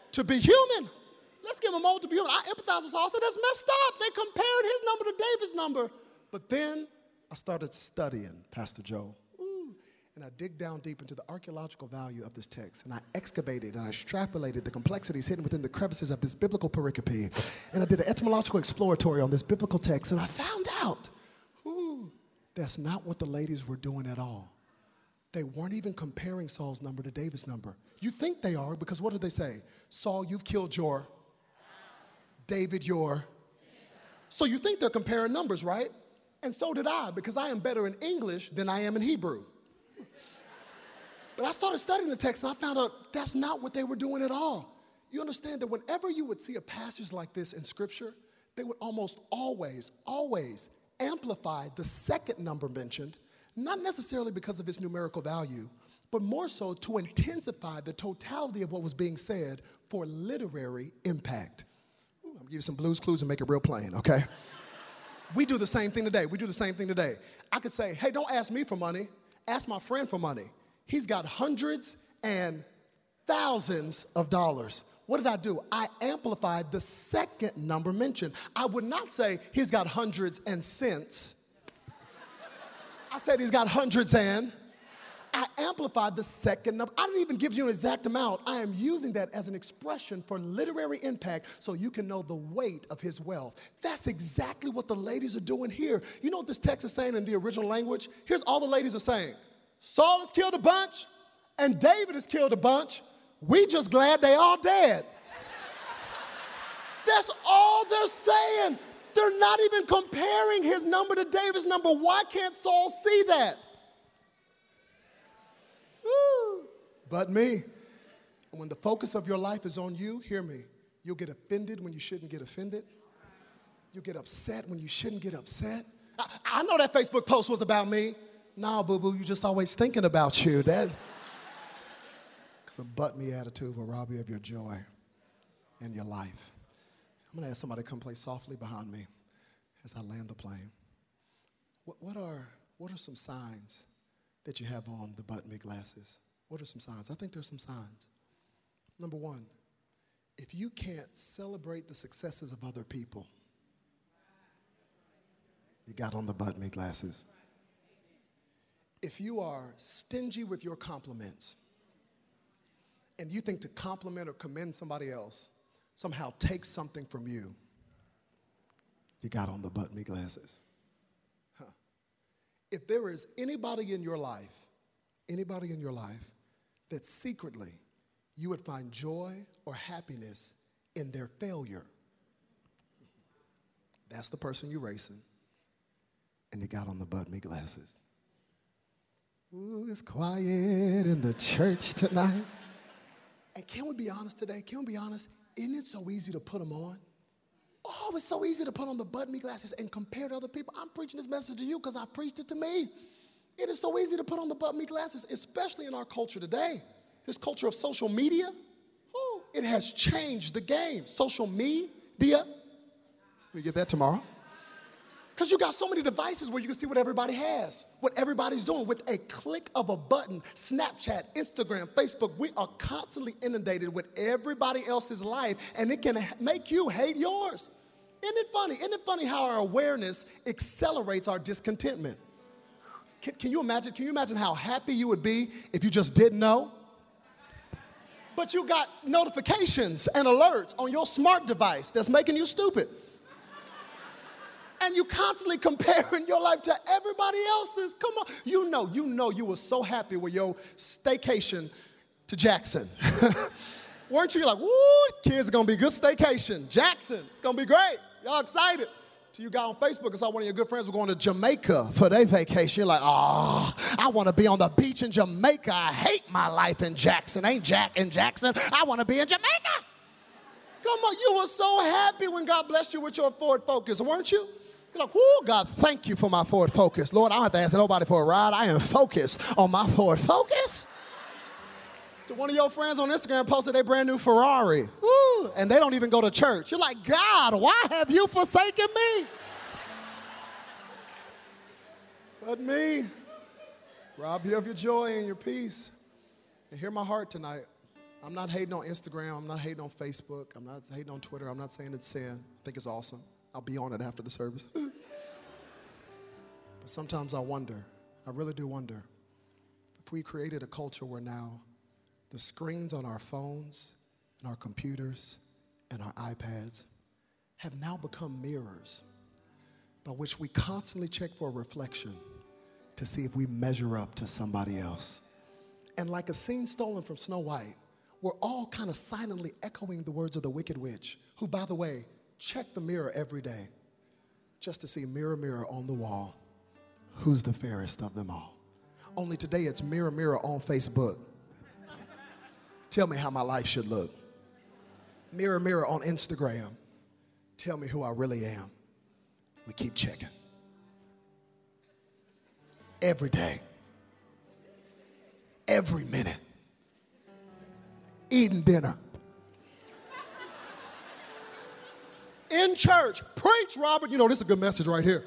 to be human. Let's give him a moment to be human. I empathize with Saul. I said, that's messed up. They compared his number to David's number. But then I started studying, Pastor Joe. Ooh. And I dig down deep into the archaeological value of this text. And I excavated and I extrapolated the complexities hidden within the crevices of this biblical pericope. And I did an etymological exploratory on this biblical text. And I found out, ooh, that's not what the ladies were doing at all. They weren't even comparing Saul's number to David's number. You think they are, because what did they say? Saul, you've killed your, David, your. So you think they're comparing numbers, right? And so did I, because I am better in English than I am in Hebrew. But I started studying the text, and I found out that's not what they were doing at all. You understand that whenever you would see a passage like this in Scripture, they would almost always, always amplify the second number mentioned, not necessarily because of its numerical value, but more so to intensify the totality of what was being said for literary impact. Ooh, I'm going to give you some Blue's Clues and make it real plain, okay? We do the same thing today. We do the same thing today. I could say, hey, don't ask me for money. Ask my friend for money. He's got hundreds and thousands of dollars. What did I do? I amplified the second number mentioned. I would not say he's got hundreds and cents. I said he's got hundreds and. I amplified the second number. I didn't even give you an exact amount. I am using that as an expression for literary impact so you can know the weight of his wealth. That's exactly what the ladies are doing here. You know what this text is saying in the original language? Here's all the ladies are saying. Saul has killed a bunch and David has killed a bunch. We just glad they all dead. That's all they're saying. They're not even comparing his number to David's number. Why can't Saul see that? Woo. But me. When the focus of your life is on you, hear me, you'll get offended when you shouldn't get offended. You'll get upset when you shouldn't get upset. I, I know that Facebook post was about me. Nah, boo-boo, you just always thinking about you. That, because a but-me attitude will rob you of your joy in your life. I'm going to ask somebody to come play softly behind me as I land the plane. What, what are what are some signs that you have on the but-me glasses? What are some signs? I think there's some signs. Number one, if you can't celebrate the successes of other people, you got on the but-me glasses. If you are stingy with your compliments and you think to compliment or commend somebody else somehow takes something from you, you got on the but-me glasses. Huh. If there is anybody in your life, anybody in your life that secretly you would find joy or happiness in their failure, that's the person you're racing, and you got on the but-me glasses. Ooh, it's quiet in the church tonight. And can we be honest today? Can we be honest? Isn't it so easy to put them on? Oh, it's so easy to put on the but-me glasses and compare to other people. I'm preaching this message to you because I preached it to me. It is so easy to put on the but-me glasses, especially in our culture today. This culture of social media, oh, it has changed the game. Social media. We get that tomorrow. Because you got so many devices where you can see what everybody has, what everybody's doing. With a click of a button, Snapchat, Instagram, Facebook, we are constantly inundated with everybody else's life, and it can make you hate yours. Isn't it funny? Isn't it funny how our awareness accelerates our discontentment? Can, can you imagine? Can you imagine how happy you would be if you just didn't know? But you got notifications and alerts on your smart device that's making you stupid. And you constantly comparing your life to everybody else's. Come on. You know, you know you were so happy with your staycation to Jackson. Weren't you? You're like, woo, kids are going to be good staycation. Jackson, it's going to be great. Y'all excited. Till you got on Facebook and saw one of your good friends was going to Jamaica for their vacation. You're like, oh, I want to be on the beach in Jamaica. I hate my life in Jackson. Ain't Jack in Jackson. I want to be in Jamaica. Come on, you were so happy when God blessed you with your Ford Focus, weren't you? You're like, whoo, God, thank you for my Ford Focus. Lord, I don't have to ask nobody for a ride. I am focused on my Ford Focus. So one of your friends on Instagram posted a brand new Ferrari. Woo, and they don't even go to church. You're like, God, why have you forsaken me? But me, rob you of your joy and your peace. And hear my heart tonight. I'm not hating on Instagram. I'm not hating on Facebook. I'm not hating on Twitter. I'm not saying it's sin. I think it's awesome. I'll be on it after the service. But sometimes I wonder, I really do wonder, if we created a culture where now the screens on our phones and our computers and our iPads have now become mirrors by which we constantly check for a reflection to see if we measure up to somebody else. And like a scene stolen from Snow White, we're all kind of silently echoing the words of the Wicked Witch, who, by the way, checked the mirror every day just to see, mirror, mirror on the wall, who's the fairest of them all? Only today it's mirror, mirror on Facebook. Tell me how my life should look. Mirror, mirror on Instagram. Tell me who I really am. We keep checking. Every day. Every minute. Eating dinner. In church. Preach, Robert. You know, this is a good message right here.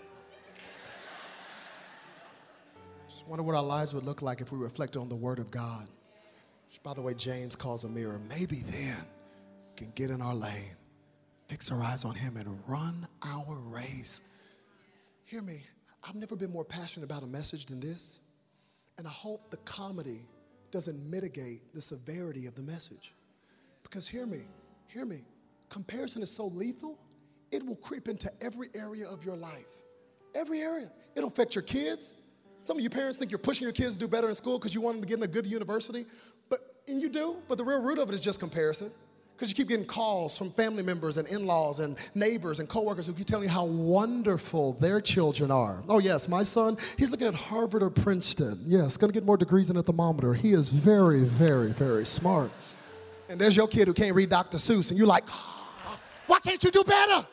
Just wonder what our lives would look like if we reflected on the Word of God. Which, by the way, James calls a mirror. Maybe then we can get in our lane, fix our eyes on Him, and run our race. Hear me. I've never been more passionate about a message than this. And I hope the comedy doesn't mitigate the severity of the message. Because hear me, hear me. Comparison is so lethal, it will creep into every area of your life. Every area. It'll affect your kids. Some of you parents think you're pushing your kids to do better in school because you want them to get in a good university. But, and you do, but the real root of it is just comparison. Because you keep getting calls from family members and in-laws and neighbors and coworkers who keep telling you how wonderful their children are. Oh, yes, my son, he's looking at Harvard or Princeton. Yes, going to get more degrees than a thermometer. He is very, very, very smart. And there's your kid who can't read Doctor Seuss, and you're like, oh, why can't you do better?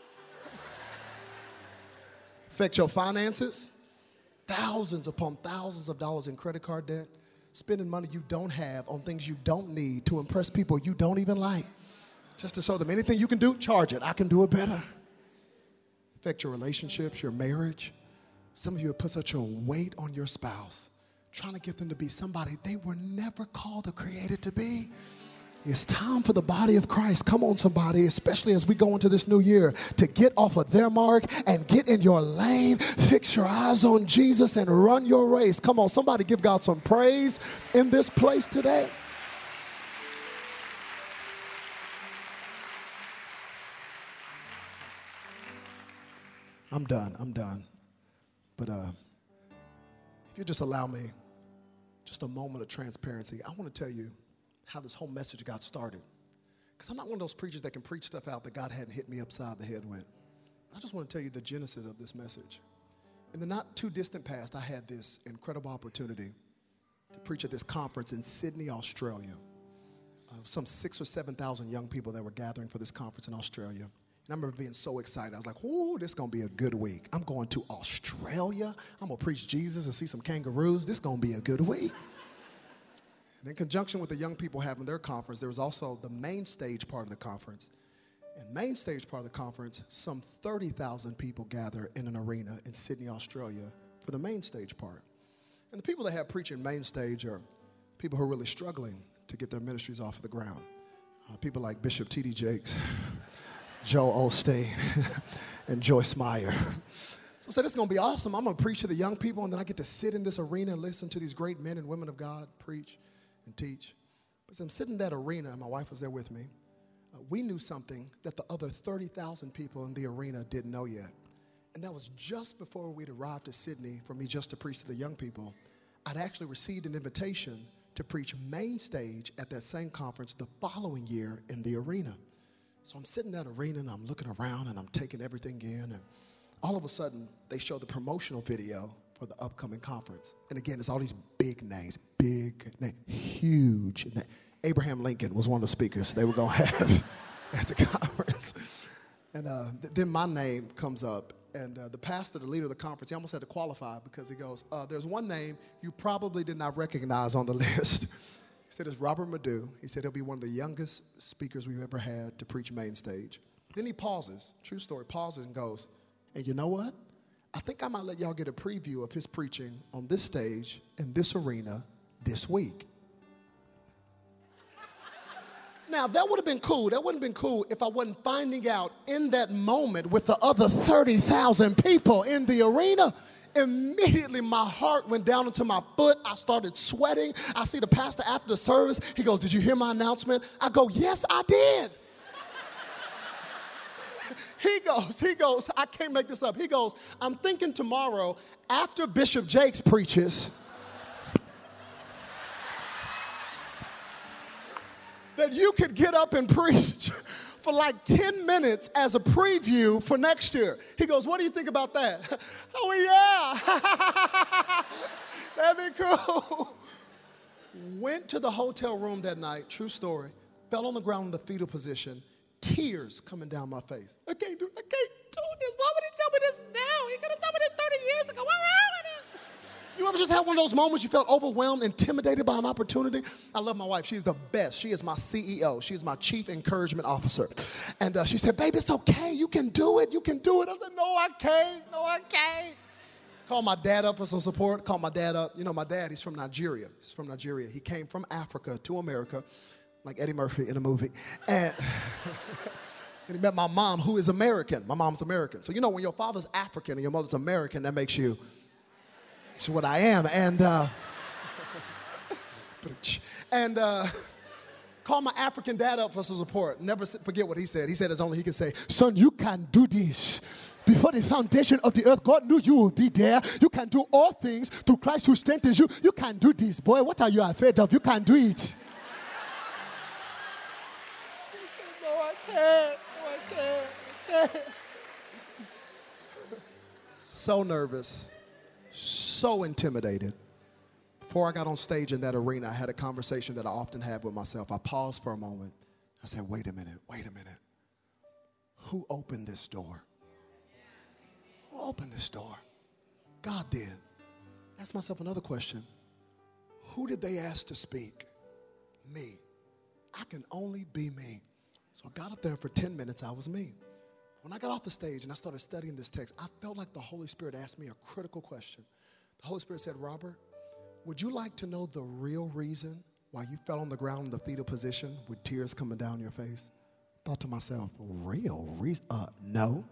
Affect your finances. Thousands upon thousands of dollars in credit card debt. Spending money you don't have on things you don't need to impress people you don't even like. Just to show them anything you can do, charge it. I can do it better. Affect your relationships, your marriage. Some of you have put such a weight on your spouse, trying to get them to be somebody they were never called or created to be. It's time for the body of Christ. Come on, somebody, especially as we go into this new year, to get off of their mark and get in your lane. Fix your eyes on Jesus and run your race. Come on, somebody give God some praise in this place today. I'm done. I'm done. But uh, if you just allow me just a moment of transparency, I want to tell you how this whole message got started. Because I'm not one of those preachers that can preach stuff out that God hadn't hit me upside the head with. I just want to tell you the genesis of this message. In the not too distant past, I had this incredible opportunity to preach at this conference in Sydney, Australia. Uh, some six or seven thousand young people that were gathering for this conference in Australia. And I remember being so excited. I was like, oh, this is going to be a good week. I'm going to Australia. I'm going to preach Jesus and see some kangaroos. This is going to be a good week. And in conjunction with the young people having their conference, there was also the main stage part of the conference. And main stage part of the conference, some thirty thousand people gather in an arena in Sydney, Australia for the main stage part. And the people that have preaching main stage are people who are really struggling to get their ministries off of the ground. Uh, people like Bishop T D Jakes, Joel Osteen, and Joyce Meyer. So I said, this is going to be awesome. I'm going to preach to the young people, and then I get to sit in this arena and listen to these great men and women of God preach and teach. But as I'm sitting in that arena, and my wife was there with me, uh, we knew something that the other thirty thousand people in the arena didn't know yet. And that was just before we'd arrived to Sydney for me just to preach to the young people. I'd actually received an invitation to preach main stage at that same conference the following year in the arena. So I'm sitting in that arena, and I'm looking around, and I'm taking everything in, and all of a sudden, they show the promotional video for the upcoming conference. And again, it's all these big names, big names, huge names. Abraham Lincoln was one of the speakers they were going to have at the conference. And uh, th- then my name comes up, and uh, the pastor, the leader of the conference, he almost had to qualify because he goes, uh, there's one name you probably did not recognize on the list. He said, it's Robert Madu. He said he'll be one of the youngest speakers we've ever had to preach main stage. Then he pauses, true story, pauses and goes, and you know what? I think I might let y'all get a preview of his preaching on this stage in this arena this week. Now, that would have been cool. That wouldn't have been cool if I wasn't finding out in that moment with the other thirty thousand people in the arena. Immediately, my heart went down into my foot. I started sweating. I see the pastor after the service. He goes, did you hear my announcement? I go, yes, I did. He goes, he goes, I can't make this up. He goes, I'm thinking tomorrow after Bishop Jakes preaches that you could get up and preach for like ten minutes as a preview for next year. He goes, what do you think about that? Oh, yeah. That'd be cool. Went to the hotel room that night, true story, fell on the ground in the fetal position, tears coming down my face. I can't do, I can't do this. Why would he tell me this now? He could have told me this thirty years ago. What's wrong with him? You ever just had one of those moments you felt overwhelmed, intimidated by an opportunity? I love my wife. She's the best. She is my C E O. She is my chief encouragement officer. And uh, she said, baby, it's okay. You can do it. You can do it. I said, no, I can't. No, I can't. Called my dad up for some support. Called my dad up. You know, my dad, he's from Nigeria. He's from Nigeria. He came from Africa to America, like Eddie Murphy in a movie. And, and he met my mom, who is American. My mom's American. So, you know, when your father's African and your mother's American, that makes you... It's what I am, and uh, and uh, call my African dad up for some support. Never forget what he said. He said as only he could say, son, you can do this. Before the foundation of the earth, God knew you would be there. You can do all things through Christ who strengthens you. You can do this. Boy, what are you afraid of? You can do it. He said, no, I can't. No, I can't. I can't. So nervous. So intimidated. Before I got on stage in that arena, I had a conversation that I often have with myself. I paused for a moment. I said, wait a minute, wait a minute. Who opened this door? Who opened this door? God did. Ask myself another question. Who did they ask to speak? Me. I can only be me. So I got up there for ten minutes, I was me. When I got off the stage and I started studying this text, I felt like the Holy Spirit asked me a critical question. The Holy Spirit said, Robert, would you like to know the real reason why you fell on the ground in the fetal position with tears coming down your face? I thought to myself, real reason? Uh, no.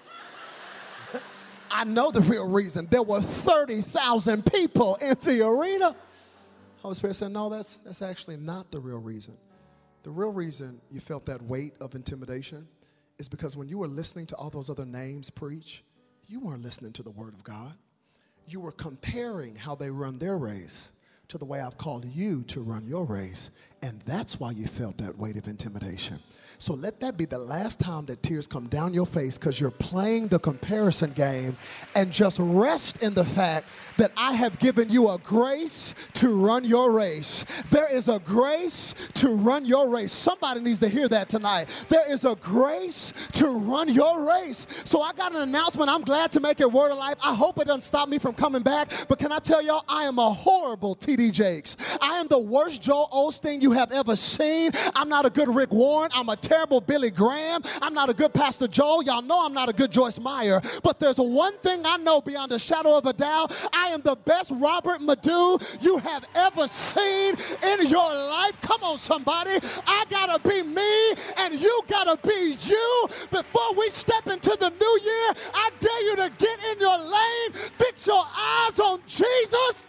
I know the real reason. There were thirty thousand people in the arena. The Holy Spirit said, no, that's, that's actually not the real reason. The real reason you felt that weight of intimidation is because when you were listening to all those other names preach, you weren't listening to the Word of God. You were comparing how they run their race to the way I've called you to run your race. And that's why you felt that weight of intimidation. So let that be the last time that tears come down your face because you're playing the comparison game, and just rest in the fact that I have given you a grace to run your race. There is a grace to run your race. Somebody needs to hear that tonight. There is a grace to run your race. So I got an announcement. I'm glad to make it Word of Life. I hope it doesn't stop me from coming back. But can I tell y'all, I am a horrible T D Jakes. I am the worst Joel Osteen you have ever seen. I'm not a good Rick Warren. I'm a terrible Billy Graham. I'm not a good Pastor Joel. Y'all know I'm not a good Joyce Meyer. But there's one thing I know beyond a shadow of a doubt. I am the best Robert Madu you have ever seen in your life. Come on, somebody. I gotta be me, and you gotta be you. Before we step into the new year, I dare you to get in your lane, fix your eyes on Jesus,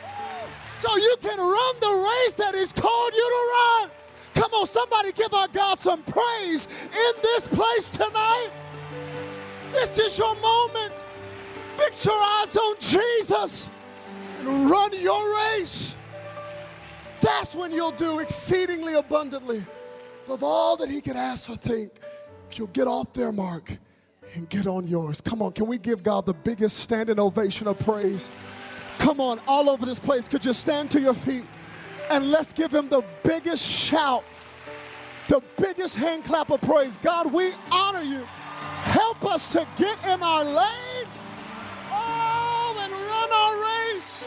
so you can run the race that He's called you to run. Come on, somebody give our God some praise in this place tonight. This is your moment. Fix your eyes on Jesus and run your race. That's when you'll do exceedingly abundantly above all that He could ask or think. If you'll get off their mark and get on yours. Come on, can we give God the biggest standing ovation of praise? Come on, all over this place, could you stand to your feet? And let's give Him the biggest shout, the biggest hand clap of praise. God, we honor You. Help us to get in our lane, oh, and run our race.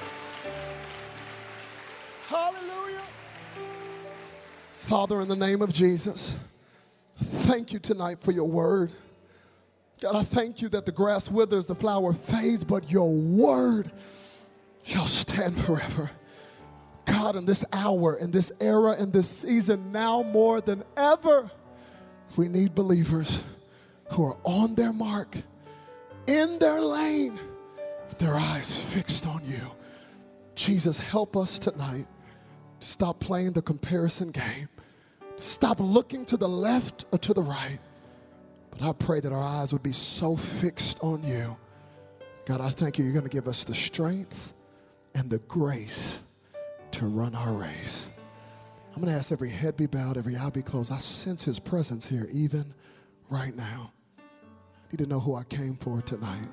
Hallelujah. Father, in the name of Jesus, thank You tonight for Your word. God, I thank You that the grass withers, the flower fades, but Your word shall stand forever. God, God, in this hour, in this era, in this season, now more than ever, we need believers who are on their mark, in their lane, with their eyes fixed on you. Jesus, help us tonight to stop playing the comparison game. Stop looking to the left or to the right. But I pray that our eyes would be so fixed on you. God, I thank you. You're going to give us the strength and the grace to run our race. I'm going to ask every head be bowed, every eye be closed. I sense his presence here even right now. I need to know who I came for tonight.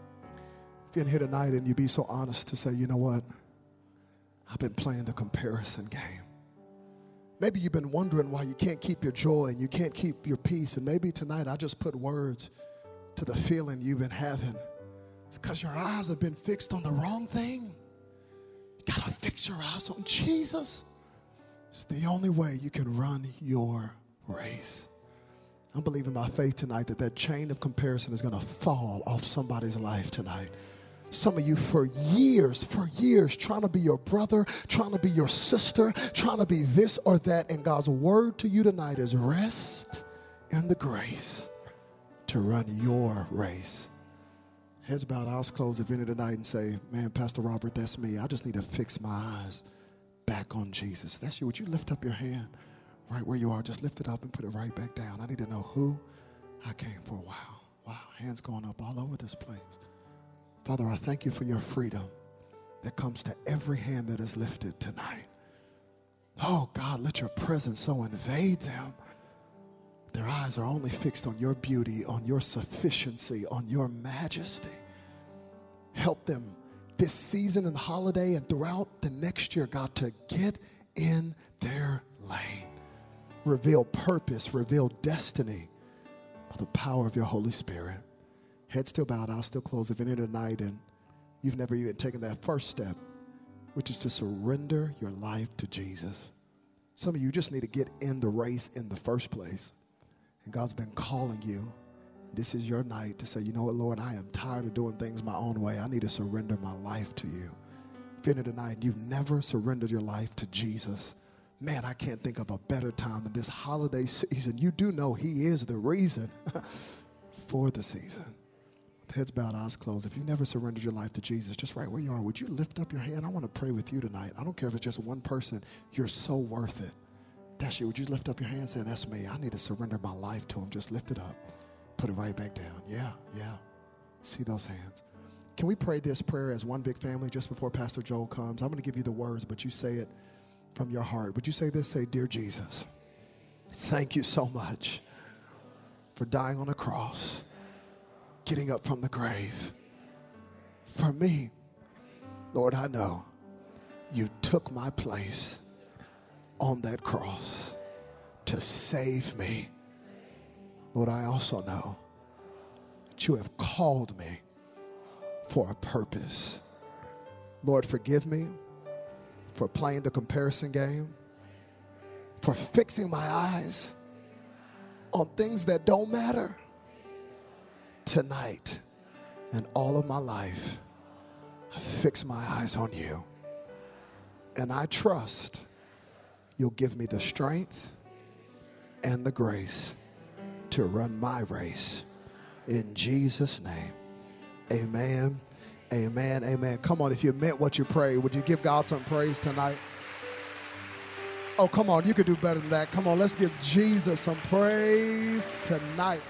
If you're in here tonight and you be so honest to say, you know what? I've been playing the comparison game. Maybe you've been wondering why you can't keep your joy and you can't keep your peace. And maybe tonight I just put words to the feeling you've been having. It's because your eyes have been fixed on the wrong thing. You got to fix your eyes on Jesus. It's the only way you can run your race. I'm believing by faith tonight that that chain of comparison is going to fall off somebody's life tonight. Some of you for years, for years, trying to be your brother, trying to be your sister, trying to be this or that. And God's word to you tonight is rest in the grace to run your race. Heads bowed, eyes closed. If you're in tonight and say, man, Pastor Robert, that's me. I just need to fix my eyes back on Jesus. That's you. Would you lift up your hand right where you are? Just lift it up and put it right back down. I need to know who I came for. Wow. Wow. Hands going up all over this place. Father, I thank you for your freedom that comes to every hand that is lifted tonight. Oh, God, let your presence so invade them. Their eyes are only fixed on your beauty, on your sufficiency, on your majesty. Help them this season and holiday and throughout the next year, God, to get in their lane. Reveal purpose, reveal destiny by the power of your Holy Spirit. Head still bowed, eyes still closed. If you're in tonight and you've never even taken that first step, which is to surrender your life to Jesus. Some of you just need to get in the race in the first place. And God's been calling you. This is your night to say, you know what, Lord, I am tired of doing things my own way. I need to surrender my life to you. If you're in tonight and you've never surrendered your life to Jesus, man, I can't think of a better time than this holiday season. You do know he is the reason for the season. Heads bowed, eyes closed. If you've never surrendered your life to Jesus, just right where you are, would you lift up your hand? I want to pray with you tonight. I don't care if it's just one person. You're so worth it. That's you. Would you lift up your hand and say, that's me. I need to surrender my life to him. Just lift it up. Put it right back down. Yeah, yeah. See those hands. Can we pray this prayer as one big family just before Pastor Joel comes? I'm going to give you the words, but you say it from your heart. Would you say this? Say, dear Jesus, thank you so much for dying on a cross, getting up from the grave. For me, Lord, I know you took my place on that cross to save me. Lord, I also know that you have called me for a purpose. Lord, forgive me for playing the comparison game, for fixing my eyes on things that don't matter. Tonight and all of my life, I fix my eyes on you. And I trust you'll give me the strength and the grace to run my race. In Jesus' name, amen, amen, amen. Come on, if you meant what you prayed, would you give God some praise tonight? Oh, come on, you could do better than that. Come on, let's give Jesus some praise tonight.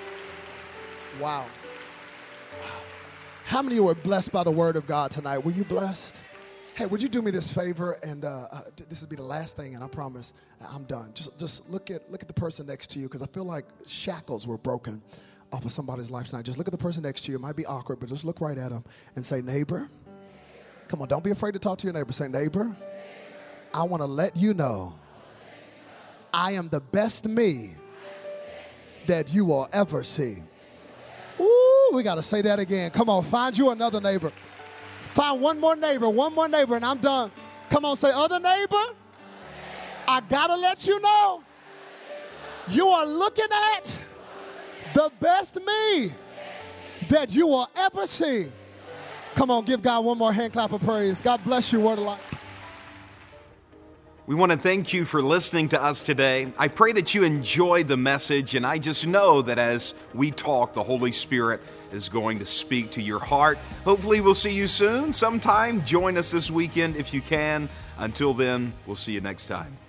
Wow. Wow. How many of you were blessed by the word of God tonight? Were you blessed? Hey, would you do me this favor? And uh, uh, this will be the last thing, and I promise I'm done. Just just look at look at the person next to you, because I feel like shackles were broken off of somebody's life tonight. Just look at the person next to you. It might be awkward, but just look right at them and say, neighbor. Come on, don't be afraid to talk to your neighbor. Say, neighbor, I want to let you know I am the best me that you will ever see. Ooh, we got to say that again. Come on, find you another neighbor. Find one more neighbor, one more neighbor, and I'm done. Come on, say, other neighbor, I got to let you know you are looking at the best me that you will ever see. Come on, give God one more hand clap of praise. God bless you, word of life. We want to thank you for listening to us today. I pray that you enjoyed the message, and I just know that as we talk, the Holy Spirit is going to speak to your heart. Hopefully, we'll see you soon sometime. Join us this weekend if you can. Until then, we'll see you next time.